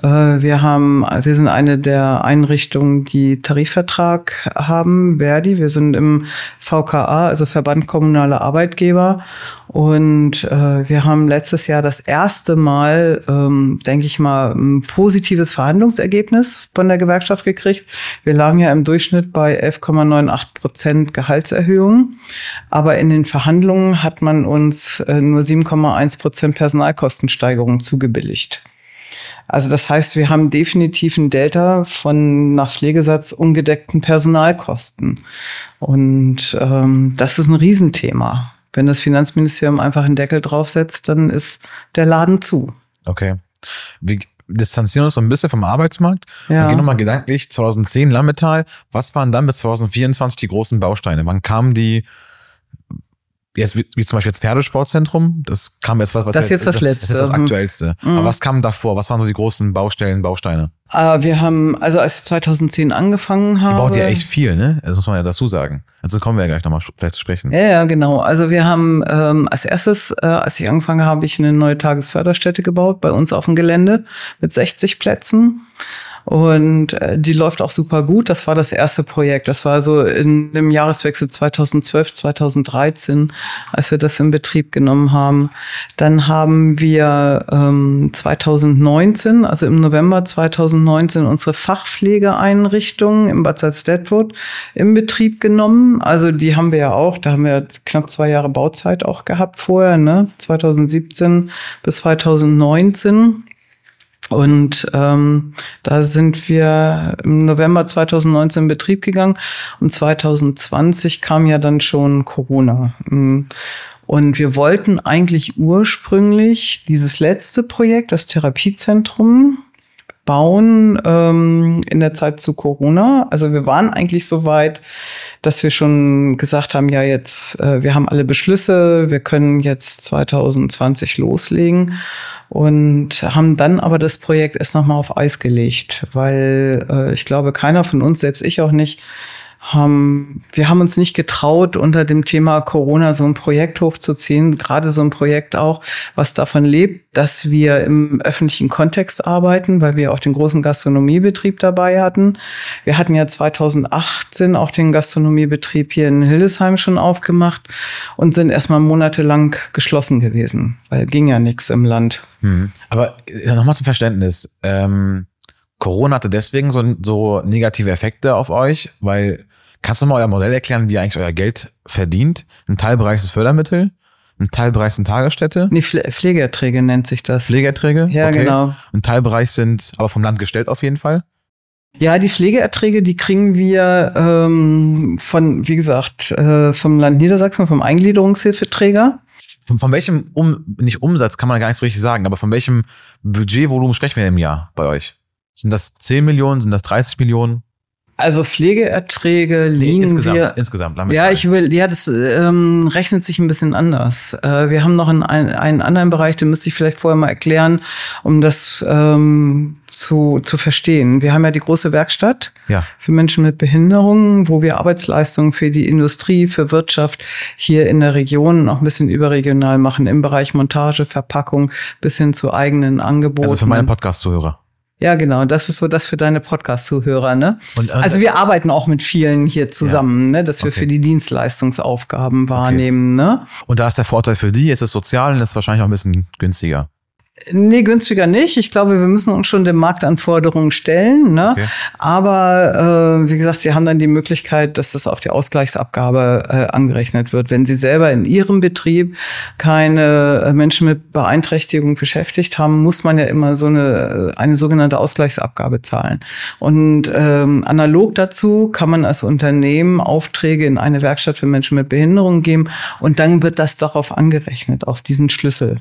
Wir sind eine der Einrichtungen, die Tarifvertrag haben, Verdi. Wir sind im VKA, also Verband Kommunaler Arbeitgeber. Und wir haben letztes Jahr das erste Mal, denke ich mal, ein positives Verhandlungsergebnis von der Gewerkschaft gekriegt. Wir lagen ja im Durchschnitt bei 11,98% Gehaltserhöhung. Aber in den Verhandlungen hat man uns nur 7,1% Personalkostensteigerung zugebilligt. Also das heißt, wir haben definitiv ein Delta von nach Pflegesatz ungedeckten Personalkosten. Und das ist ein Riesenthema. Wenn das Finanzministerium einfach einen Deckel draufsetzt, dann ist der Laden zu.
Okay. Wir distanzieren uns so ein bisschen vom Arbeitsmarkt und gehen nochmal gedanklich 2010 Lammetal. Was waren dann bis 2024 die großen Bausteine? Wann kamen die? Jetzt wie zum Beispiel das Pferdesportzentrum, das kam jetzt was
das ist jetzt das Letzte.
Das ist das Aktuellste. Aber was kam davor? Was waren so die großen Bausteine?
Wir haben, also als ich 2010 angefangen habe.
Ihr baut ja echt viel, ne? Das muss man ja dazu sagen. Also kommen wir ja gleich nochmal vielleicht zu sprechen.
Ja, genau. Also wir haben als erstes, als ich angefangen habe, habe ich eine neue Tagesförderstätte gebaut bei uns auf dem Gelände mit 60 Plätzen. Und die läuft auch super gut. Das war das erste Projekt. Das war so in dem Jahreswechsel 2012, 2013, als wir das in Betrieb genommen haben. Dann haben wir 2019, also im November 2019, unsere Fachpflegeeinrichtung im Bad Salzdetwood in Betrieb genommen. Also die haben wir ja auch, da haben wir knapp 2 Jahre Bauzeit auch gehabt vorher, ne? 2017 bis 2019. Und da sind wir im November 2019 in Betrieb gegangen und 2020 kam ja dann schon Corona. Und wir wollten eigentlich ursprünglich dieses letzte Projekt, das Therapiezentrum, bauen in der Zeit zu Corona. Also wir waren eigentlich so weit, dass wir schon gesagt haben, ja jetzt, wir haben alle Beschlüsse, wir können jetzt 2020 loslegen und haben dann aber das Projekt erst nochmal auf Eis gelegt, weil ich glaube, keiner von uns, selbst ich auch nicht, wir haben uns nicht getraut, unter dem Thema Corona so ein Projekt hochzuziehen, gerade so ein Projekt auch, was davon lebt, dass wir im öffentlichen Kontext arbeiten, weil wir auch den großen Gastronomiebetrieb dabei hatten. Wir hatten ja 2018 auch den Gastronomiebetrieb hier in Hildesheim schon aufgemacht und sind erstmal monatelang geschlossen gewesen, weil ging ja nichts im Land.
Aber nochmal zum Verständnis. Corona hatte deswegen so negative Effekte auf euch, weil kannst du mal euer Modell erklären, wie ihr eigentlich euer Geld verdient? Ein Teilbereich ist Fördermittel, ein Teilbereich sind Tagesstätte.
Nee, Pflegeerträge nennt sich das.
Pflegeerträge?
Ja, okay. Genau.
Ein Teilbereich sind aber vom Land gestellt auf jeden Fall.
Ja, die Pflegeerträge, die kriegen wir wie gesagt, vom Land Niedersachsen, vom Eingliederungshilfeträger.
Von welchem, nicht Umsatz kann man gar nicht so richtig sagen, aber von welchem Budgetvolumen sprechen wir im Jahr bei euch? Sind das 10 Millionen, sind das 30 Millionen?
Also Pflegeerträge liegen
insgesamt.
Ja, das rechnet sich ein bisschen anders. Wir haben noch einen anderen Bereich, den müsste ich vielleicht vorher mal erklären, um das zu verstehen. Wir haben ja die große Werkstatt für Menschen mit Behinderungen, wo wir Arbeitsleistungen für die Industrie, für Wirtschaft hier in der Region auch ein bisschen überregional machen, im Bereich Montage, Verpackung bis hin zu eigenen Angeboten.
Also für meine Podcast-Zuhörer.
Ja, genau. Das ist so das für deine Podcast-Zuhörer, ne? Also wir arbeiten auch mit vielen hier zusammen, ne? Dass wir für die Dienstleistungsaufgaben wahrnehmen, ne?
Und da ist der Vorteil für die, es ist sozial und es ist wahrscheinlich auch ein bisschen günstiger.
Nee, günstiger nicht. Ich glaube, wir müssen uns schon den Marktanforderungen stellen, ne? Okay. Aber wie gesagt, Sie haben dann die Möglichkeit, dass das auf die Ausgleichsabgabe angerechnet wird. Wenn Sie selber in Ihrem Betrieb keine Menschen mit Beeinträchtigung beschäftigt haben, muss man ja immer so eine sogenannte Ausgleichsabgabe zahlen. Und analog dazu kann man als Unternehmen Aufträge in eine Werkstatt für Menschen mit Behinderung geben und dann wird das darauf angerechnet, auf diesen Schlüssel.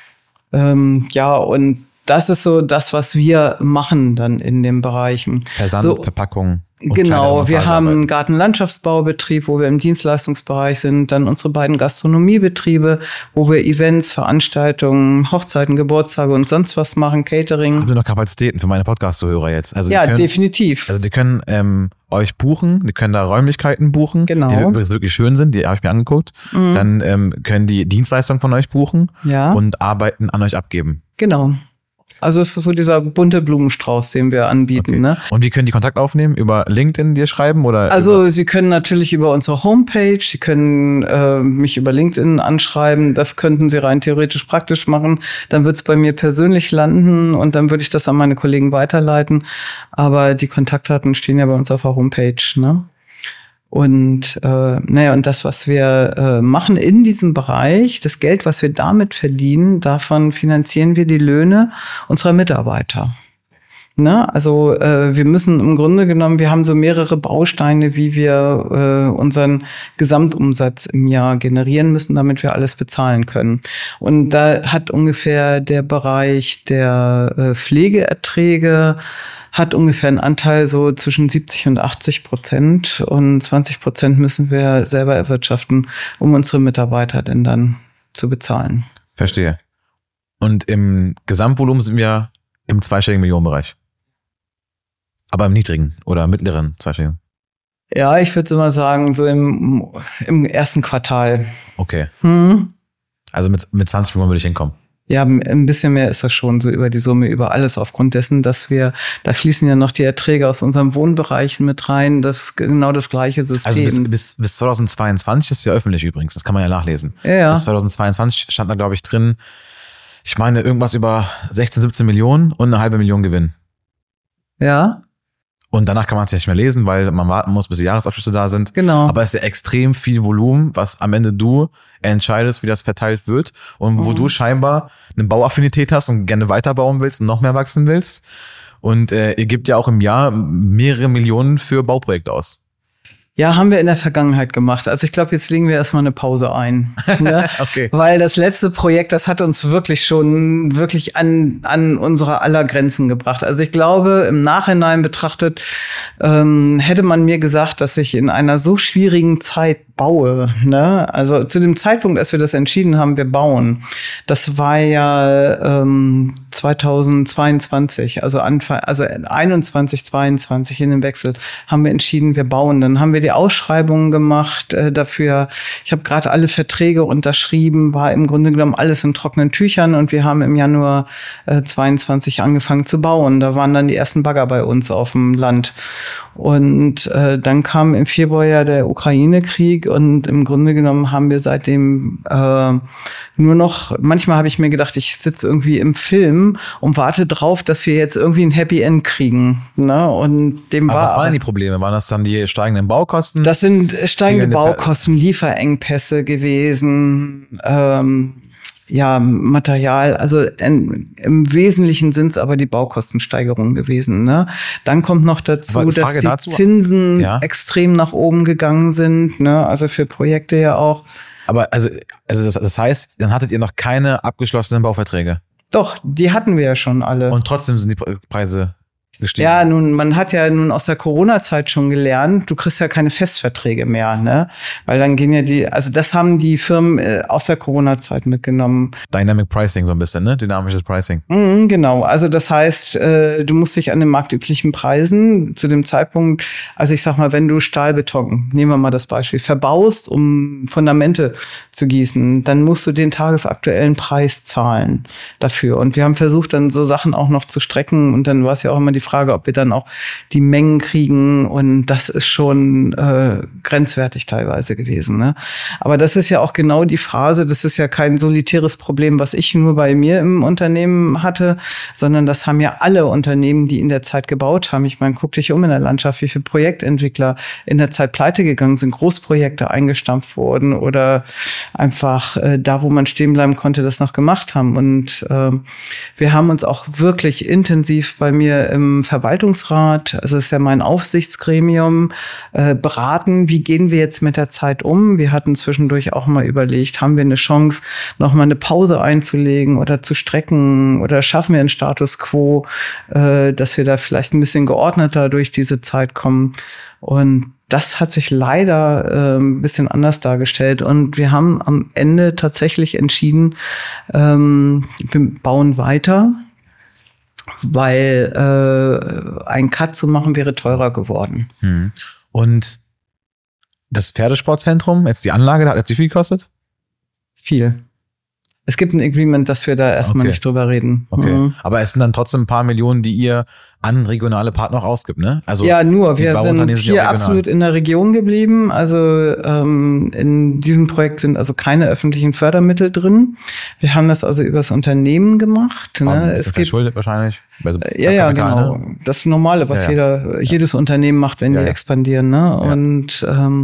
Und das ist so das, was wir machen dann in den Bereichen.
Versand, Verpackung.
Genau, wir haben einen Gartenlandschaftsbaubetrieb, wo wir im Dienstleistungsbereich sind, dann unsere beiden Gastronomiebetriebe, wo wir Events, Veranstaltungen, Hochzeiten, Geburtstage und sonst was machen, Catering.
Habt ihr noch Kapazitäten für meine Podcast-Zuhörer jetzt? Also
ja, definitiv.
Also die können euch buchen, die können da Räumlichkeiten buchen,
genau,
die übrigens wirklich schön sind, die habe ich mir angeguckt. Mhm. Dann können die Dienstleistungen von euch buchen und Arbeiten an euch abgeben.
Genau. Also es ist so dieser bunte Blumenstrauß, den wir anbieten. Okay. Ne?
Und wie können die Kontakt aufnehmen? Über LinkedIn dir schreiben? Oder
also Sie können natürlich über unsere Homepage, Sie können mich über LinkedIn anschreiben. Das könnten Sie rein theoretisch praktisch machen. Dann wird es bei mir persönlich landen und dann würde ich das an meine Kollegen weiterleiten. Aber die Kontaktdaten stehen ja bei uns auf der Homepage. Ne? Und und das, was wir machen in diesem Bereich, das Geld, was wir damit verdienen, davon finanzieren wir die Löhne unserer Mitarbeiter. Ne? Also wir müssen im Grunde genommen, wir haben so mehrere Bausteine, wie wir unseren Gesamtumsatz im Jahr generieren müssen, damit wir alles bezahlen können. Und da hat ungefähr der Bereich der Pflegeerträge hat ungefähr einen Anteil so zwischen 70% und 20% müssen wir selber erwirtschaften, um unsere Mitarbeiter denn dann zu bezahlen.
Verstehe. Und im Gesamtvolumen sind wir im zweistelligen Millionenbereich. Aber im niedrigen oder mittleren zweistelligen?
Ja, ich würde so mal sagen, so im ersten Quartal.
Okay. Also mit 20 Millionen würde ich hinkommen.
Ja, ein bisschen mehr ist das schon, so über die Summe, über alles, aufgrund dessen, dass da fließen ja noch die Erträge aus unseren Wohnbereichen mit rein, das ist genau das gleiche System.
Also bis 2022 ist ja öffentlich übrigens, das kann man ja nachlesen.
Ja.
Bis 2022 stand da, glaube ich, drin, ich meine irgendwas über 16, 17 Millionen und 1,5 Million Gewinn.
Ja.
Und danach kann man es ja nicht mehr lesen, weil man warten muss, bis die Jahresabschlüsse da sind.
Genau.
Aber es ist ja extrem viel Volumen, was am Ende du entscheidest, wie das verteilt wird. Und wo du scheinbar eine Bauaffinität hast und gerne weiterbauen willst und noch mehr wachsen willst. Und ihr gebt ja auch im Jahr mehrere Millionen für Bauprojekte aus.
Ja, haben wir in der Vergangenheit gemacht. Also ich glaube, jetzt legen wir erstmal eine Pause ein. Ne?
Okay.
Weil das letzte Projekt, das hat uns wirklich an unsere aller Grenzen gebracht. Also ich glaube, im Nachhinein betrachtet, hätte man mir gesagt, dass ich in einer so schwierigen Zeit baue. Ne? Also zu dem Zeitpunkt, als wir das entschieden haben, wir bauen, das war ja 2022, also 21, 22 in dem Wechsel, haben wir entschieden, wir bauen. Dann haben wir die Ausschreibungen gemacht dafür. Ich habe gerade alle Verträge unterschrieben, war im Grunde genommen alles in trockenen Tüchern und wir haben im Januar 22 angefangen zu bauen. Da waren dann die ersten Bagger bei uns auf dem Land. Und dann kam im Februar ja der Ukraine-Krieg und im Grunde genommen haben wir seitdem nur noch, manchmal habe ich mir gedacht, ich sitze irgendwie im Film und warte drauf, dass wir jetzt irgendwie ein Happy End kriegen. Ne? Und dem
Aber
war.
was waren denn die Probleme? Waren das dann die steigenden Baukosten?
Das sind steigende Baukosten, Lieferengpässe gewesen. Ja, Material, also im Wesentlichen sind es aber die Baukostensteigerungen gewesen. Ne? Dann kommt noch dazu, dass die Zinsen extrem nach oben gegangen sind, ne? Also für Projekte ja auch.
Aber also das heißt, dann hattet ihr noch keine abgeschlossenen Bauverträge?
Doch, die hatten wir ja schon alle.
Und trotzdem sind die Preise gestiegen.
Ja, nun, man hat ja nun aus der Corona-Zeit schon gelernt, du kriegst ja keine Festverträge mehr, ne? Weil dann gehen ja also das haben die Firmen aus der Corona-Zeit mitgenommen.
Dynamic Pricing so ein bisschen, ne? Dynamisches Pricing.
Genau, also das heißt, du musst dich an den marktüblichen Preisen zu dem Zeitpunkt, also ich sag mal, wenn du Stahlbeton, nehmen wir mal das Beispiel, verbaust, um Fundamente zu gießen, dann musst du den tagesaktuellen Preis zahlen dafür. Und wir haben versucht, dann so Sachen auch noch zu strecken und dann war es ja auch immer die Frage, ob wir dann auch die Mengen kriegen und das ist schon grenzwertig teilweise gewesen. Ne? Aber das ist ja auch genau die Phase, das ist ja kein solitäres Problem, was ich nur bei mir im Unternehmen hatte, sondern das haben ja alle Unternehmen, die in der Zeit gebaut haben. Ich meine, guck dich um in der Landschaft, wie viele Projektentwickler in der Zeit pleite gegangen sind, Großprojekte eingestampft wurden oder einfach da, wo man stehen bleiben konnte, das noch gemacht haben. Und wir haben uns auch wirklich intensiv bei mir im Verwaltungsrat, also es ist ja mein Aufsichtsgremium, beraten, wie gehen wir jetzt mit der Zeit um. Wir hatten zwischendurch auch mal überlegt, haben wir eine Chance, noch mal eine Pause einzulegen oder zu strecken oder schaffen wir einen Status quo, dass wir da vielleicht ein bisschen geordneter durch diese Zeit kommen. Und das hat sich leider ein bisschen anders dargestellt. Und wir haben am Ende tatsächlich entschieden, wir bauen weiter, weil ein Cut zu machen wäre teurer geworden.
Und das Pferdesportzentrum, jetzt die Anlage, da hat jetzt wie viel gekostet?
Viel. Es gibt ein Agreement, dass wir da erstmal nicht drüber reden.
Okay. Aber es sind dann trotzdem ein paar Millionen, die ihr an regionale Partner auch ausgibt, ne? Also
ja, nur. Wir sind hier absolut in der Region geblieben. Also in diesem Projekt sind also keine öffentlichen Fördermittel drin. Wir haben das also übers Unternehmen gemacht. Ne?
Es gibt verschuldet wahrscheinlich.
Ja, genau. Ne? Das Normale, was jedes Unternehmen macht, wenn die expandieren. Ne? Und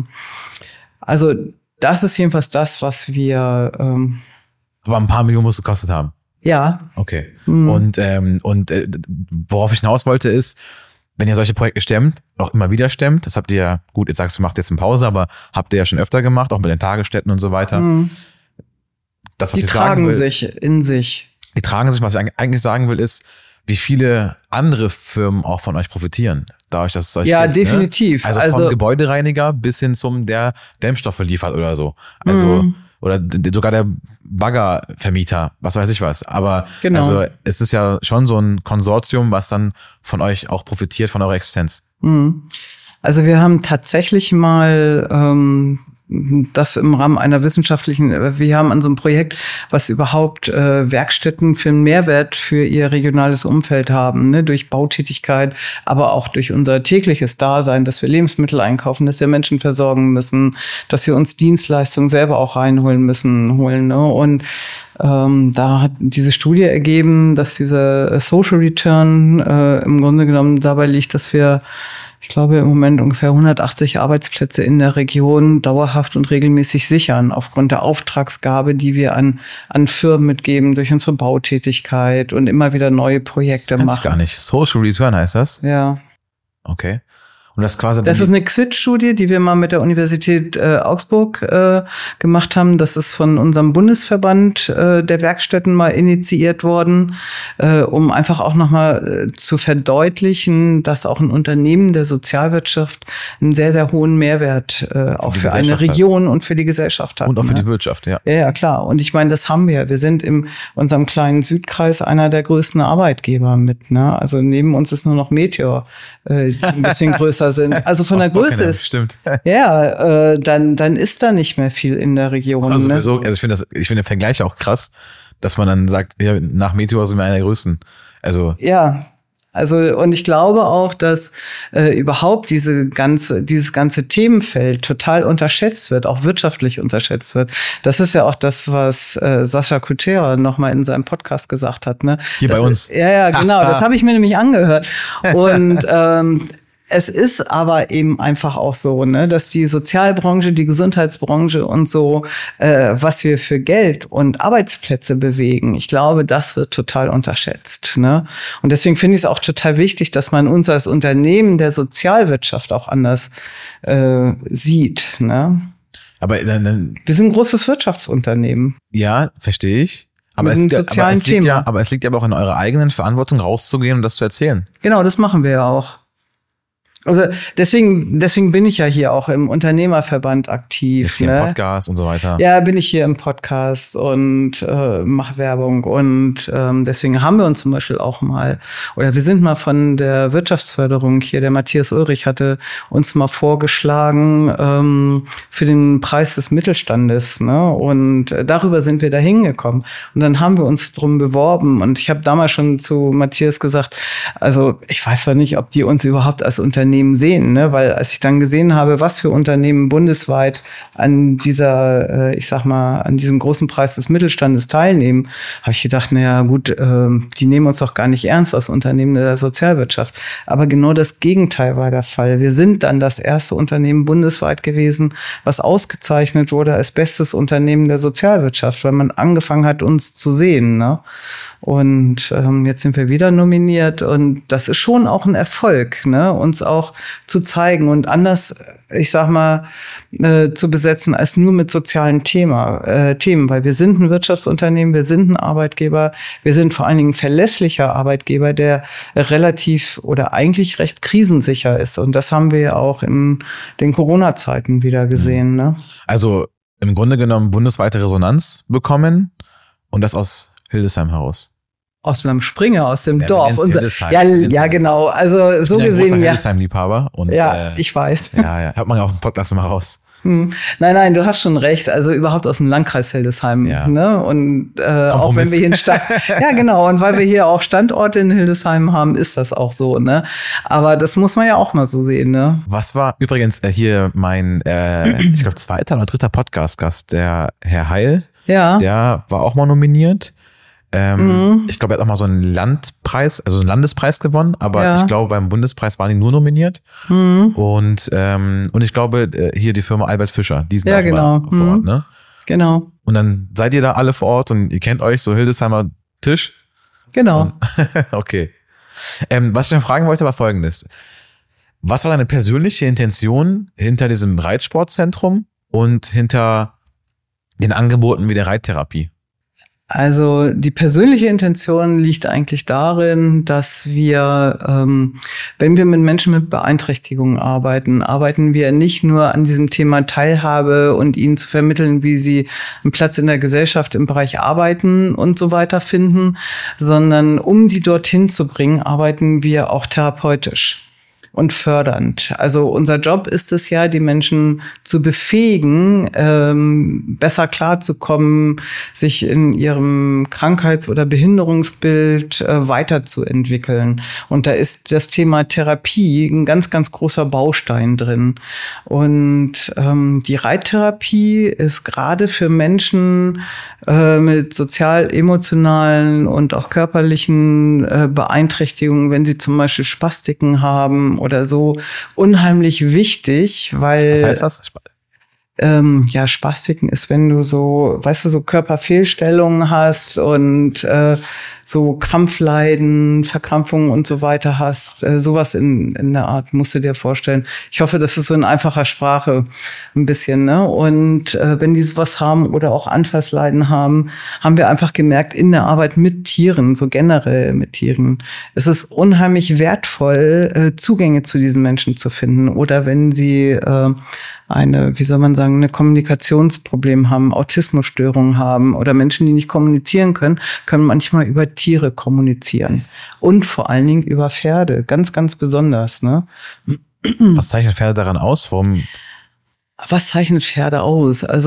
also das ist jedenfalls das, was wir
aber ein paar Millionen muss es gekostet haben.
Ja.
Okay. Und worauf ich hinaus wollte ist, wenn ihr solche Projekte stemmt, auch immer wieder stemmt, das habt ihr ja, gut, jetzt sagst du, macht jetzt eine Pause, aber habt ihr ja schon öfter gemacht, auch mit den Tagesstätten und so weiter. Das, was
die tragen sich in sich.
Die tragen sich, was ich eigentlich sagen will, ist, wie viele andere Firmen auch von euch profitieren. Dadurch, dass es euch gibt,
definitiv.
Ne? Also von Gebäudereiniger bis hin zum, der Dämmstoffe liefert oder so. Also oder sogar der Baggervermieter, was weiß ich was. Aber also es ist ja schon so ein Konsortium, was dann von euch auch profitiert, von eurer Existenz.
Also wir haben tatsächlich mal das im Rahmen einer wir haben an so einem Projekt, was überhaupt Werkstätten für einen Mehrwert für ihr regionales Umfeld haben, ne? Durch Bautätigkeit, aber auch durch unser tägliches Dasein, dass wir Lebensmittel einkaufen, dass wir Menschen versorgen müssen, dass wir uns Dienstleistungen selber auch holen. Ne? Und da hat diese Studie ergeben, dass dieser Social Return im Grunde genommen dabei liegt, dass wir, ich glaube, im Moment ungefähr 180 Arbeitsplätze in der Region dauerhaft und regelmäßig sichern, aufgrund der Auftragsgabe, die wir an Firmen mitgeben, durch unsere Bautätigkeit und immer wieder neue Projekte machen.
Das gar nicht. Social Return heißt das?
Ja.
Okay. Und das quasi
Das ist eine XIT-Studie, die wir mal mit der Universität Augsburg gemacht haben. Das ist von unserem Bundesverband der Werkstätten mal initiiert worden, um einfach auch nochmal zu verdeutlichen, dass auch ein Unternehmen der Sozialwirtschaft einen sehr, sehr hohen Mehrwert auch für eine Region und für die Gesellschaft hat.
Und auch für die Wirtschaft, ja.
Ja, klar. Und ich meine, das haben wir. Wir sind in unserem kleinen Südkreis einer der größten Arbeitgeber mit. Ne? Also neben uns ist nur noch Meteor, die ein bisschen größer sind. Also von der Größe ist,
stimmt.
Ja, dann ist da nicht mehr viel in der Region.
Also,
ne?
also ich finde den Vergleich auch krass, dass man dann sagt, ja, nach Meteor sind wir einer der größten. Also
ja. Also, und ich glaube auch, dass überhaupt dieses ganze Themenfeld total unterschätzt wird, auch wirtschaftlich unterschätzt wird. Das ist ja auch das, was Sascha Kutschera nochmal in seinem Podcast gesagt hat. Ne?
Hier
das
bei uns.
Ja, genau. Das habe ich mir nämlich angehört. Und es ist aber eben einfach auch so, ne, dass die Sozialbranche, die Gesundheitsbranche und so, was wir für Geld und Arbeitsplätze bewegen, ich glaube, das wird total unterschätzt. Ne? Und deswegen finde ich es auch total wichtig, dass man uns als Unternehmen der Sozialwirtschaft auch anders sieht. Ne?
Aber
wir sind ein großes Wirtschaftsunternehmen.
Ja, verstehe ich. Aber es liegt ja aber auch in eurer eigenen Verantwortung, rauszugehen und das zu erzählen.
Genau, das machen wir ja auch. Also deswegen bin ich ja hier auch im Unternehmerverband aktiv.
Ist hier im Podcast und so weiter.
Ja, bin ich hier im Podcast und mache Werbung. Und deswegen haben wir uns zum Beispiel auch mal, oder wir sind mal von der Wirtschaftsförderung hier, der Matthias Ulrich hatte uns mal vorgeschlagen für den Preis des Mittelstandes. Ne? Und darüber sind wir da hingekommen. Und dann haben wir uns drum beworben. Und ich habe damals schon zu Matthias gesagt, also ich weiß zwar nicht, ob die uns überhaupt als Unternehmen sehen, ne? Weil als ich dann gesehen habe, was für Unternehmen bundesweit an dieser, an diesem großen Preis des Mittelstandes teilnehmen, habe ich gedacht, naja gut, die nehmen uns doch gar nicht ernst als Unternehmen der Sozialwirtschaft. Aber genau das Gegenteil war der Fall. Wir sind dann das erste Unternehmen bundesweit gewesen, was ausgezeichnet wurde als bestes Unternehmen der Sozialwirtschaft, weil man angefangen hat, uns zu sehen. Ne? Und jetzt sind wir wieder nominiert und das ist schon auch ein Erfolg, ne? Uns auch zu zeigen und anders, zu besetzen als nur mit sozialen Themen, weil wir sind ein Wirtschaftsunternehmen, wir sind ein Arbeitgeber, wir sind vor allen Dingen ein verlässlicher Arbeitgeber, der relativ oder eigentlich recht krisensicher ist und das haben wir ja auch in den Corona-Zeiten wieder gesehen. Ne?
Also im Grunde genommen bundesweite Resonanz bekommen und das aus Hildesheim heraus.
Aus einem Springer, aus dem
ja,
Dorf. Ja, genau. Also so gesehen, ja.
Hildesheim-Liebhaber. Und,
ja, ich weiß.
Ja, hört man ja auch im Podcast mal raus.
Nein, du hast schon recht. Also überhaupt aus dem Landkreis Hildesheim. Ja. Ne? Und auch wenn wir hier ja, genau. Und weil wir hier auch Standorte in Hildesheim haben, ist das auch so. Ne? Aber das muss man ja auch mal so sehen. Ne?
Was war übrigens hier mein, ich glaube, 2. oder 3. Podcast-Gast, der Herr Heil.
Ja.
Der war auch mal nominiert. Ich glaube, er hat auch mal so einen Landpreis, also einen Landespreis gewonnen, aber ich glaube, beim Bundespreis waren die nur nominiert. Und ich glaube, hier die Firma Albert Fischer, die sind auch mal vor Ort, ne?
Genau.
Und dann seid ihr da alle vor Ort und ihr kennt euch, so Hildesheimer Tisch.
Genau.
Okay. Was ich noch fragen wollte, war Folgendes. Was war deine persönliche Intention hinter diesem Reitsportzentrum und hinter den Angeboten wie der Reittherapie?
Also die persönliche Intention liegt eigentlich darin, dass wir, wenn wir mit Menschen mit Beeinträchtigungen arbeiten wir nicht nur an diesem Thema Teilhabe und ihnen zu vermitteln, wie sie einen Platz in der Gesellschaft im Bereich Arbeiten und so weiter finden, sondern um sie dorthin zu bringen, arbeiten wir auch therapeutisch und fördernd. Also unser Job ist es ja, die Menschen zu befähigen, besser klarzukommen, sich in ihrem Krankheits- oder Behinderungsbild weiterzuentwickeln. Und da ist das Thema Therapie ein ganz, ganz großer Baustein drin. Und die Reittherapie ist gerade für Menschen mit sozial-emotionalen und auch körperlichen Beeinträchtigungen, wenn sie zum Beispiel Spastiken haben oder so, unheimlich wichtig, weil...
Was heißt das?
Spastiken ist, wenn du so, weißt du, so Körperfehlstellungen hast und so Krampfleiden, Verkrampfungen und so weiter hast. Sowas in der Art musst du dir vorstellen. Ich hoffe, das ist so in einfacher Sprache ein bisschen, ne? Und wenn die sowas haben oder auch Anfallsleiden haben, haben wir einfach gemerkt, in der Arbeit mit Tieren, so generell mit Tieren, es ist unheimlich wertvoll, Zugänge zu diesen Menschen zu finden. Oder wenn sie eine Kommunikationsproblem haben, Autismusstörungen haben oder Menschen, die nicht kommunizieren können manchmal über Tiere kommunizieren. Und vor allen Dingen über Pferde. Ganz, ganz besonders, ne?
Was zeichnet Pferde daran aus?
Was zeichnet Pferde aus? Also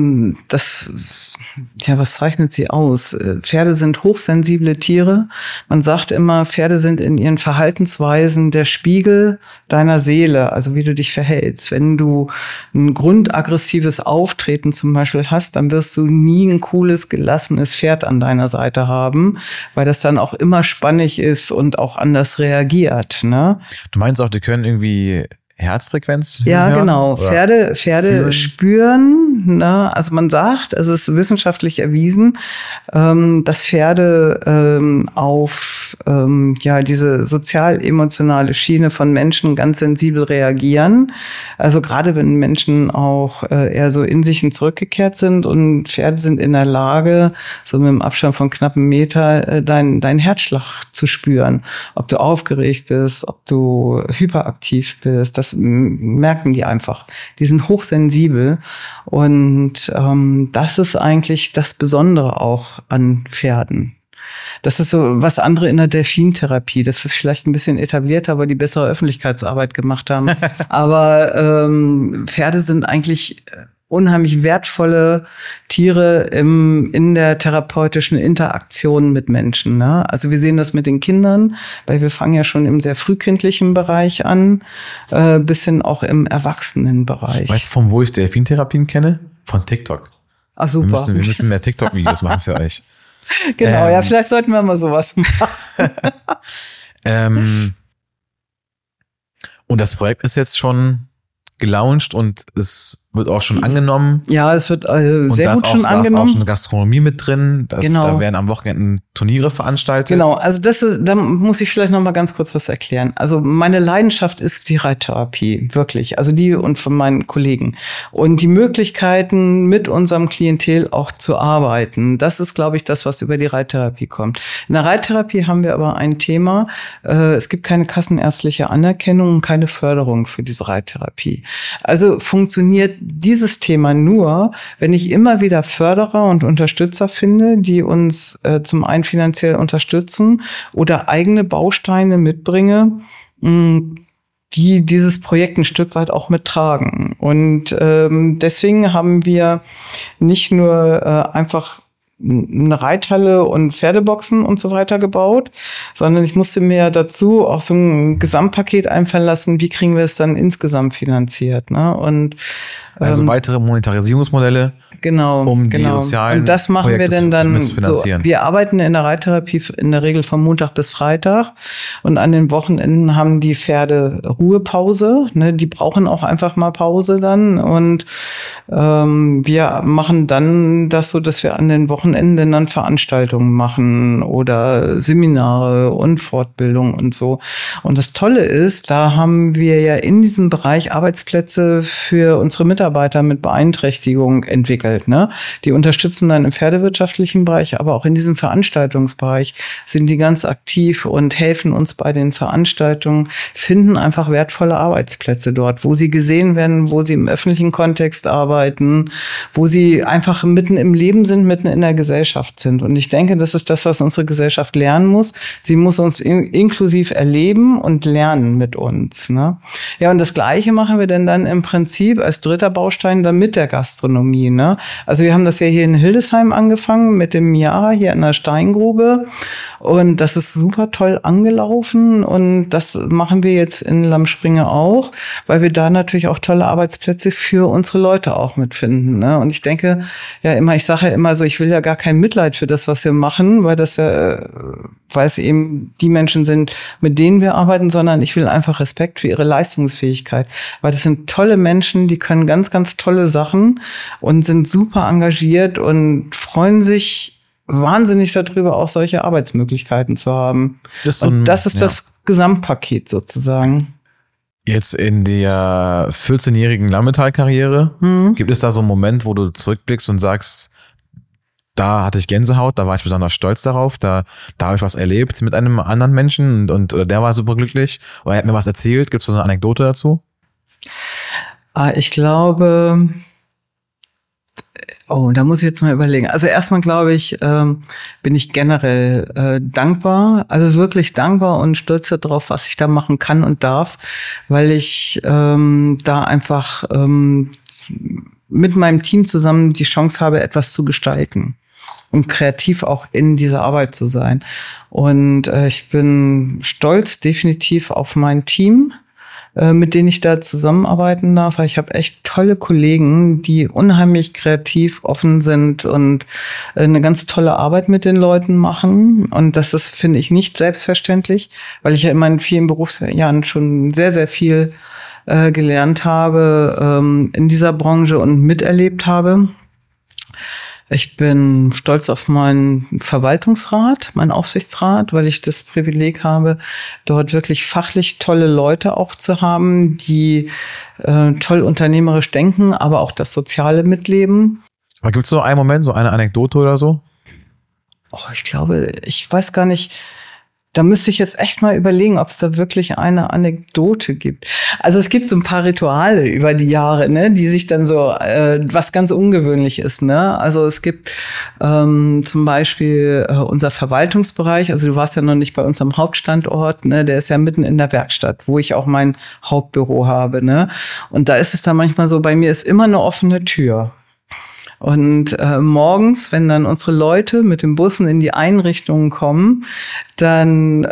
was zeichnet sie aus? Pferde sind hochsensible Tiere. Man sagt immer, Pferde sind in ihren Verhaltensweisen der Spiegel deiner Seele, also wie du dich verhältst. Wenn du ein grundaggressives Auftreten zum Beispiel hast, dann wirst du nie ein cooles, gelassenes Pferd an deiner Seite haben, weil das dann auch immer spannig ist und auch anders reagiert, ne?
Du meinst auch, die können irgendwie Herzfrequenz?
Ja, genau. Pferde spüren, ne? Also man sagt, es ist wissenschaftlich erwiesen, dass Pferde auf diese sozial-emotionale Schiene von Menschen ganz sensibel reagieren. Also gerade wenn Menschen auch eher so in sich und zurückgekehrt sind, und Pferde sind in der Lage, so mit einem Abstand von knapp einem Meter, deinen Herzschlag zu spüren. Ob du aufgeregt bist, ob du hyperaktiv bist, das merken die einfach. Die sind hochsensibel, und das ist eigentlich das Besondere auch an Pferden. Das ist so was andere in der Delfintherapie. Das ist vielleicht ein bisschen etablierter, weil die bessere Öffentlichkeitsarbeit gemacht haben. Aber Pferde sind eigentlich unheimlich wertvolle Tiere in der therapeutischen Interaktion mit Menschen, ne? Also wir sehen das mit den Kindern, weil wir fangen ja schon im sehr frühkindlichen Bereich an, bis hin auch im Erwachsenenbereich.
Weißt du, von wo ich Delfintherapien kenne? Von TikTok.
Ach, super.
Wir müssen mehr TikTok-Videos machen für euch.
Genau, ja, vielleicht sollten wir mal sowas machen.
Und das Projekt ist jetzt schon gelauncht und es wird auch schon angenommen.
Ja, es wird sehr gut schon angenommen.
Da ist auch schon Gastronomie mit drin.
Genau.
Da werden am Wochenende Turniere veranstaltet.
Genau, also da muss ich vielleicht noch mal ganz kurz was erklären. Also meine Leidenschaft ist die Reittherapie, wirklich. Also die und von meinen Kollegen. Und die Möglichkeiten, mit unserem Klientel auch zu arbeiten, das ist, glaube ich, das, was über die Reittherapie kommt. In der Reittherapie haben wir aber ein Thema. Es gibt keine kassenärztliche Anerkennung und keine Förderung für diese Reittherapie. Also funktioniert dieses Thema nur, wenn ich immer wieder Förderer und Unterstützer finde, die uns zum einen finanziell unterstützen oder eigene Bausteine mitbringe, die dieses Projekt ein Stück weit auch mittragen. Und deswegen haben wir nicht nur einfach eine Reithalle und Pferdeboxen und so weiter gebaut, sondern ich musste mir dazu auch so ein Gesamtpaket einfallen lassen, wie kriegen wir es dann insgesamt finanziert, ne? Und
also weitere Monetarisierungsmodelle,
genau,
um die sozialen
und das machen
Projekte
wir denn dann
zu finanzieren.
So, wir arbeiten in der Reittherapie in der Regel von Montag bis Freitag, und an den Wochenenden haben die Pferde Ruhepause, ne? Die brauchen auch einfach mal Pause dann, und wir machen dann das so, dass wir an den Wochenenden dann Veranstaltungen machen oder Seminare und Fortbildung und so. Und das Tolle ist, da haben wir ja in diesem Bereich Arbeitsplätze für unsere Mitarbeiter mit Beeinträchtigung entwickelt, ne? Die unterstützen dann im pferdewirtschaftlichen Bereich, aber auch in diesem Veranstaltungsbereich sind die ganz aktiv und helfen uns bei den Veranstaltungen, finden einfach wertvolle Arbeitsplätze dort, wo sie gesehen werden, wo sie im öffentlichen Kontext arbeiten, wo sie einfach mitten im Leben sind, mitten in der Gesellschaft sind. Und ich denke, das ist das, was unsere Gesellschaft lernen muss. Sie muss uns inklusiv erleben und lernen mit uns, ne? Ja, und das Gleiche machen wir denn dann im Prinzip als dritter Baustein dann mit der Gastronomie, ne? Also wir haben das ja hier in Hildesheim angefangen mit dem Miara hier in der Steingrube, und das ist super toll angelaufen, und das machen wir jetzt in Lammspringe auch, weil wir da natürlich auch tolle Arbeitsplätze für unsere Leute auch mitfinden, ne? Und ich denke ich sage ja immer so, ich will ja gar kein Mitleid für das, was wir machen, weil es eben die Menschen sind, mit denen wir arbeiten, sondern ich will einfach Respekt für ihre Leistungsfähigkeit, weil das sind tolle Menschen, die können ganz ganz, ganz tolle Sachen und sind super engagiert und freuen sich wahnsinnig darüber, auch solche Arbeitsmöglichkeiten zu haben. Und das ist das Gesamtpaket sozusagen.
Jetzt in der 14-jährigen Lammetal-Karriere, gibt es da so einen Moment, wo du zurückblickst und sagst, da hatte ich Gänsehaut, da war ich besonders stolz darauf, da habe ich was erlebt mit einem anderen Menschen und der war super glücklich oder er hat mir was erzählt. Gibt es so eine Anekdote dazu?
Ich glaube, da muss ich jetzt mal überlegen. Also erstmal glaube ich, bin ich generell dankbar, also wirklich dankbar und stolz darauf, was ich da machen kann und darf, weil ich da einfach mit meinem Team zusammen die Chance habe, etwas zu gestalten und kreativ auch in dieser Arbeit zu sein. Und ich bin stolz definitiv auf mein Team, mit denen ich da zusammenarbeiten darf. Ich habe echt tolle Kollegen, die unheimlich kreativ, offen sind und eine ganz tolle Arbeit mit den Leuten machen. Und das ist, finde ich, nicht selbstverständlich, weil ich ja in meinen vielen Berufsjahren schon sehr, sehr viel gelernt habe in dieser Branche und miterlebt habe. Ich bin stolz auf meinen Verwaltungsrat, meinen Aufsichtsrat, weil ich das Privileg habe, dort wirklich fachlich tolle Leute auch zu haben, die toll unternehmerisch denken, aber auch das Soziale mitleben.
Aber gibt es so einen Moment, so eine Anekdote oder so?
Ich glaube, ich weiß gar nicht. Da müsste ich jetzt echt mal überlegen, ob es da wirklich eine Anekdote gibt. Also es gibt so ein paar Rituale über die Jahre, ne, die sich dann so, was ganz ungewöhnlich ist, ne. Also es gibt zum Beispiel unser Verwaltungsbereich. Also du warst ja noch nicht bei uns am Hauptstandort, ne. Der ist ja mitten in der Werkstatt, wo ich auch mein Hauptbüro habe, ne. Und da ist es dann manchmal so, bei mir ist immer eine offene Tür. Und morgens, wenn dann unsere Leute mit den Bussen in die Einrichtungen kommen, dann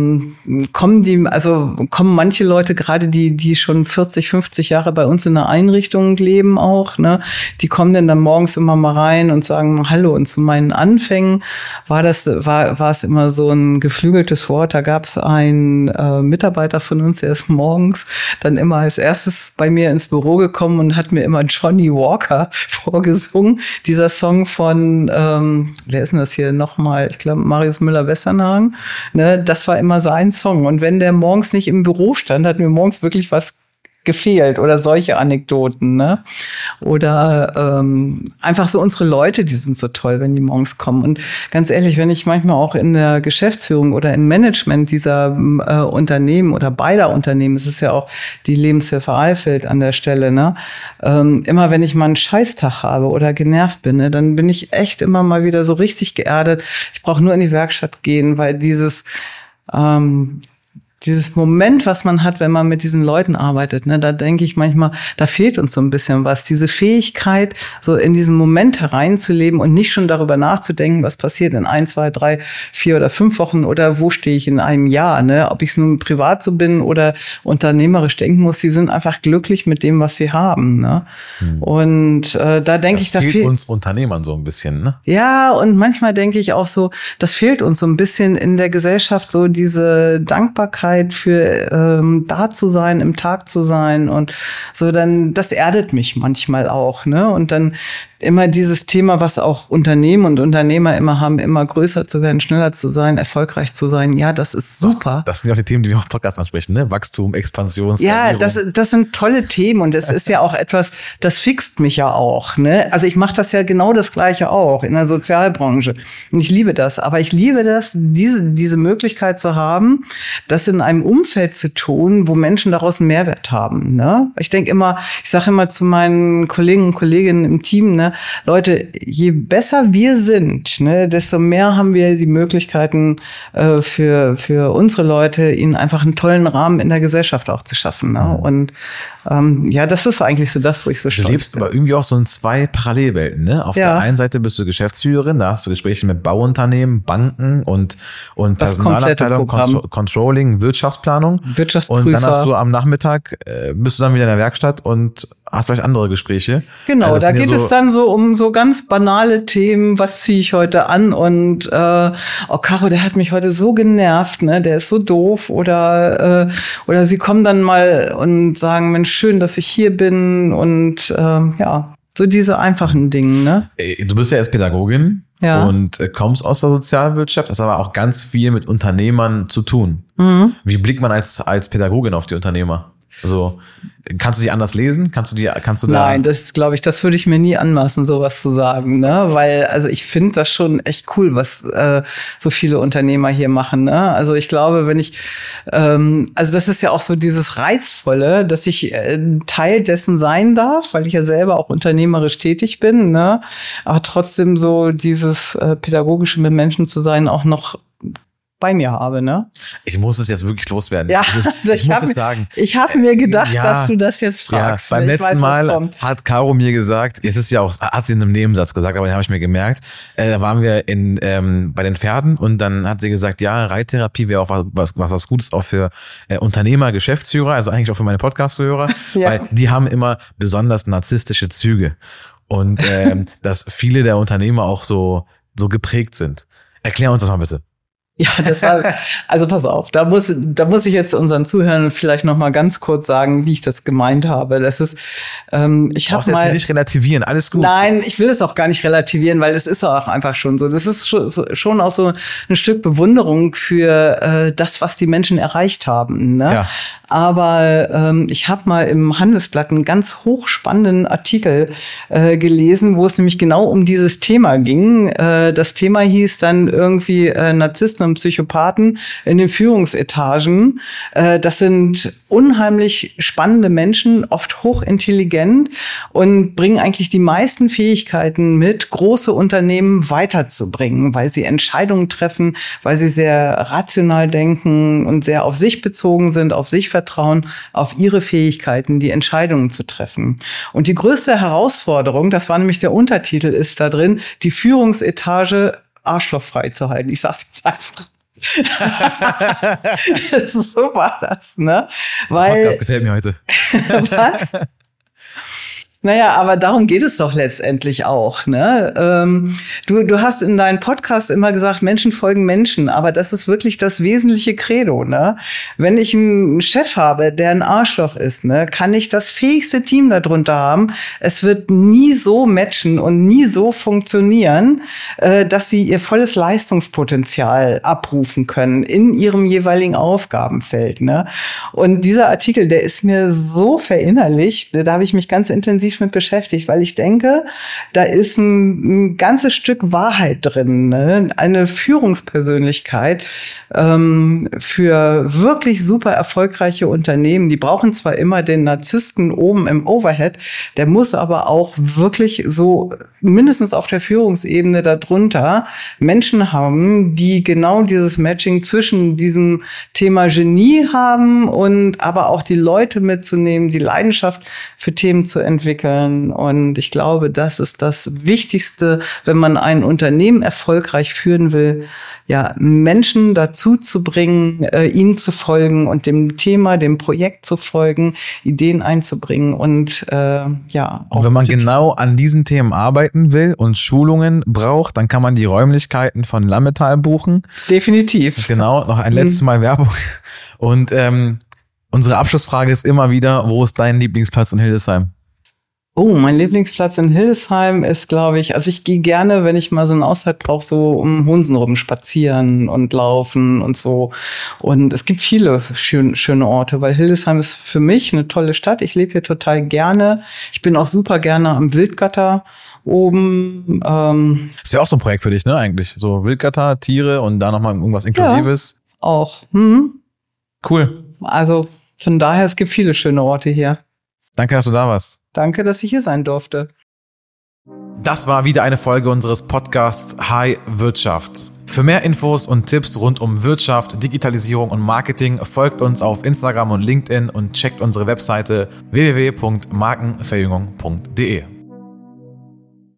kommen manche Leute, gerade die schon 40, 50 Jahre bei uns in der Einrichtung leben auch, ne, die kommen dann morgens immer mal rein und sagen Hallo. Und zu meinen Anfängen war es immer so ein geflügeltes Wort. Da gab es einen Mitarbeiter von uns, der ist morgens dann immer als erstes bei mir ins Büro gekommen und hat mir immer Johnny Walker vorgesungen. Dieser Song von, wer ist denn das hier nochmal? Ich glaube, Marius Müller-Westernhagen. Ne, das war immer sein Song. Und wenn der morgens nicht im Büro stand, hat mir morgens wirklich was gefehlt oder solche Anekdoten, ne? Oder einfach so unsere Leute, die sind so toll, wenn die morgens kommen. Und ganz ehrlich, wenn ich manchmal auch in der Geschäftsführung oder im Management dieser Unternehmen oder beider Unternehmen, es ist ja auch die Lebenshilfe Alfeld an der Stelle, ne? Immer wenn ich mal einen Scheißtag habe oder genervt bin, ne, dann bin ich echt immer mal wieder so richtig geerdet. Ich brauche nur in die Werkstatt gehen, weil dieses Moment, was man hat, wenn man mit diesen Leuten arbeitet, ne, da denke ich manchmal, da fehlt uns so ein bisschen was. Diese Fähigkeit, so in diesen Moment hereinzuleben und nicht schon darüber nachzudenken, was passiert in 1, 2, 3, 4 oder 5 Wochen oder wo stehe ich in einem Jahr, ne, ob ich es nun privat so bin oder unternehmerisch denken muss. Die sind einfach glücklich mit dem, was sie haben, ne. Und da denke ich, da fehlt
uns Unternehmern so ein bisschen, ne?
Ja, und manchmal denke ich auch so, das fehlt uns so ein bisschen in der Gesellschaft, so diese Dankbarkeit für da zu sein, im Tag zu sein und so, dann das erdet mich manchmal auch, ne? Und dann immer dieses Thema, was auch Unternehmen und Unternehmer immer haben, immer größer zu werden, schneller zu sein, erfolgreich zu sein. Ja, das ist super.
Das sind ja auch die Themen, die wir auch im Podcast ansprechen, ne? Wachstum, Expansion,
Skalierung. Ja, das sind tolle Themen und das ist ja auch etwas, das fixt mich ja auch, ne? Also ich mache das ja genau das Gleiche auch in der Sozialbranche und ich liebe das. Aber ich liebe das, diese Möglichkeit zu haben, das in einem Umfeld zu tun, wo Menschen daraus einen Mehrwert haben, ne? Ich sage immer zu meinen Kollegen und Kolleginnen im Team, ne, Leute, je besser wir sind, ne, desto mehr haben wir die Möglichkeiten für unsere Leute, ihnen einfach einen tollen Rahmen in der Gesellschaft auch zu schaffen, ne? Und ja, das ist eigentlich so das, wo ich so stolz bin.
Du lebst aber irgendwie auch so in 2 Parallelwelten, ne? Auf der einen Seite bist du Geschäftsführerin, da hast du Gespräche mit Bauunternehmen, Banken und Personalabteilung, Controlling, Wirtschaftsplanung.
Wirtschaftsprüfer.
Und dann hast du am Nachmittag, bist du dann wieder in der Werkstatt und hast vielleicht andere Gespräche.
Genau, da geht es dann so um so ganz banale Themen, was ziehe ich heute an und oh Caro, der hat mich heute so genervt, ne, der ist so doof oder sie kommen dann mal und sagen, Mensch, schön, dass ich hier bin und so diese einfachen Dinge, ne?
Du bist ja jetzt Pädagogin und kommst aus der Sozialwirtschaft, hast aber auch ganz viel mit Unternehmern zu tun. Mhm. Wie blickt man als Pädagogin auf die Unternehmer? Also, kannst du die anders lesen? Kannst du da?
Nein, das glaube ich, das würde ich mir nie anmaßen, sowas zu sagen, ne? Weil, also ich finde das schon echt cool, was so viele Unternehmer hier machen, ne? Also ich glaube, wenn ich, also das ist ja auch so dieses Reizvolle, dass ich Teil dessen sein darf, weil ich ja selber auch unternehmerisch tätig bin, ne? Aber trotzdem so dieses pädagogische mit Menschen zu sein auch noch bei mir habe, ne?
Ich muss es jetzt wirklich loswerden.
Ja,
ich muss es sagen.
Ich habe mir gedacht, dass du das jetzt fragst.
Ja, beim letzten Mal hat Caro mir gesagt, es ist ja auch, hat sie in einem Nebensatz gesagt, aber den habe ich mir gemerkt, da waren wir bei den Pferden und dann hat sie gesagt, ja, Reittherapie wäre auch was Gutes auch für Unternehmer, Geschäftsführer, also eigentlich auch für meine Podcast-Hörer, weil die haben immer besonders narzisstische Züge und dass viele der Unternehmer auch so geprägt sind. Erklär uns das mal bitte.
Ja, deshalb, also pass auf, da muss ich jetzt unseren Zuhörern vielleicht noch mal ganz kurz sagen, wie ich das gemeint habe. Das ist, ich habe
jetzt hier nicht relativieren, alles gut.
Nein, ich will es auch gar nicht relativieren, weil es ist auch einfach schon so. Das ist schon auch so ein Stück Bewunderung für das, was die Menschen erreicht haben. Ne? Ja. Aber ich habe mal im Handelsblatt einen ganz hochspannenden Artikel gelesen, wo es nämlich genau um dieses Thema ging. Das Thema hieß dann irgendwie Narzissten und Psychopathen in den Führungsetagen. Das sind unheimlich spannende Menschen, oft hochintelligent und bringen eigentlich die meisten Fähigkeiten mit, große Unternehmen weiterzubringen, weil sie Entscheidungen treffen, weil sie sehr rational denken und sehr auf sich bezogen sind, auf sich vertrauen, auf ihre Fähigkeiten, die Entscheidungen zu treffen. Und die größte Herausforderung, das war nämlich der Untertitel, ist da drin, die Führungsetage arschlochfrei zu halten. Ich sag's jetzt einfach. So war das, ne? Weil
das gefällt mir heute.
Was? Naja, aber darum geht es doch letztendlich auch, ne? Du hast in deinem Podcast immer gesagt, Menschen folgen Menschen, aber das ist wirklich das wesentliche Credo, ne? Wenn ich einen Chef habe, der ein Arschloch ist, ne, kann ich das fähigste Team darunter haben. Es wird nie so matchen und nie so funktionieren, dass sie ihr volles Leistungspotenzial abrufen können in ihrem jeweiligen Aufgabenfeld, ne? Und dieser Artikel, der ist mir so verinnerlicht, da habe ich mich ganz intensiv mit beschäftigt, weil ich denke, da ist ein ganzes Stück Wahrheit drin, ne? Eine Führungspersönlichkeit für wirklich super erfolgreiche Unternehmen. Die brauchen zwar immer den Narzissten oben im Overhead, der muss aber auch wirklich so mindestens auf der Führungsebene darunter Menschen haben, die genau dieses Matching zwischen diesem Thema Genie haben und aber auch die Leute mitzunehmen, die Leidenschaft für Themen zu entwickeln. Und ich glaube, das ist das Wichtigste, wenn man ein Unternehmen erfolgreich führen will, ja, Menschen dazu zu bringen, ihnen zu folgen und dem Thema, dem Projekt zu folgen, Ideen einzubringen und ja.
Und wenn man genau an diesen Themen arbeiten will und Schulungen braucht, dann kann man die Räumlichkeiten von Lammetal buchen.
Definitiv.
Genau, noch ein letztes Mal Werbung. Und unsere Abschlussfrage ist immer wieder, wo ist dein Lieblingsplatz in Hildesheim?
Oh, mein Lieblingsplatz in Hildesheim ist, glaube ich, also ich gehe gerne, wenn ich mal so eine Auszeit brauche, so um Hunsen rum spazieren und laufen und so. Und es gibt viele schöne Orte, weil Hildesheim ist für mich eine tolle Stadt. Ich lebe hier total gerne. Ich bin auch super gerne am Wildgatter oben.
Das wäre auch so ein Projekt für dich, ne, eigentlich? So Wildgatter, Tiere und da nochmal irgendwas Inklusives.
Ja, auch.
Cool.
Also von daher, es gibt viele schöne Orte hier.
Danke, dass du da warst.
Danke, dass ich hier sein durfte.
Das war wieder eine Folge unseres Podcasts Hi Wirtschaft. Für mehr Infos und Tipps rund um Wirtschaft, Digitalisierung und Marketing folgt uns auf Instagram und LinkedIn und checkt unsere Webseite www.markenverjüngung.de.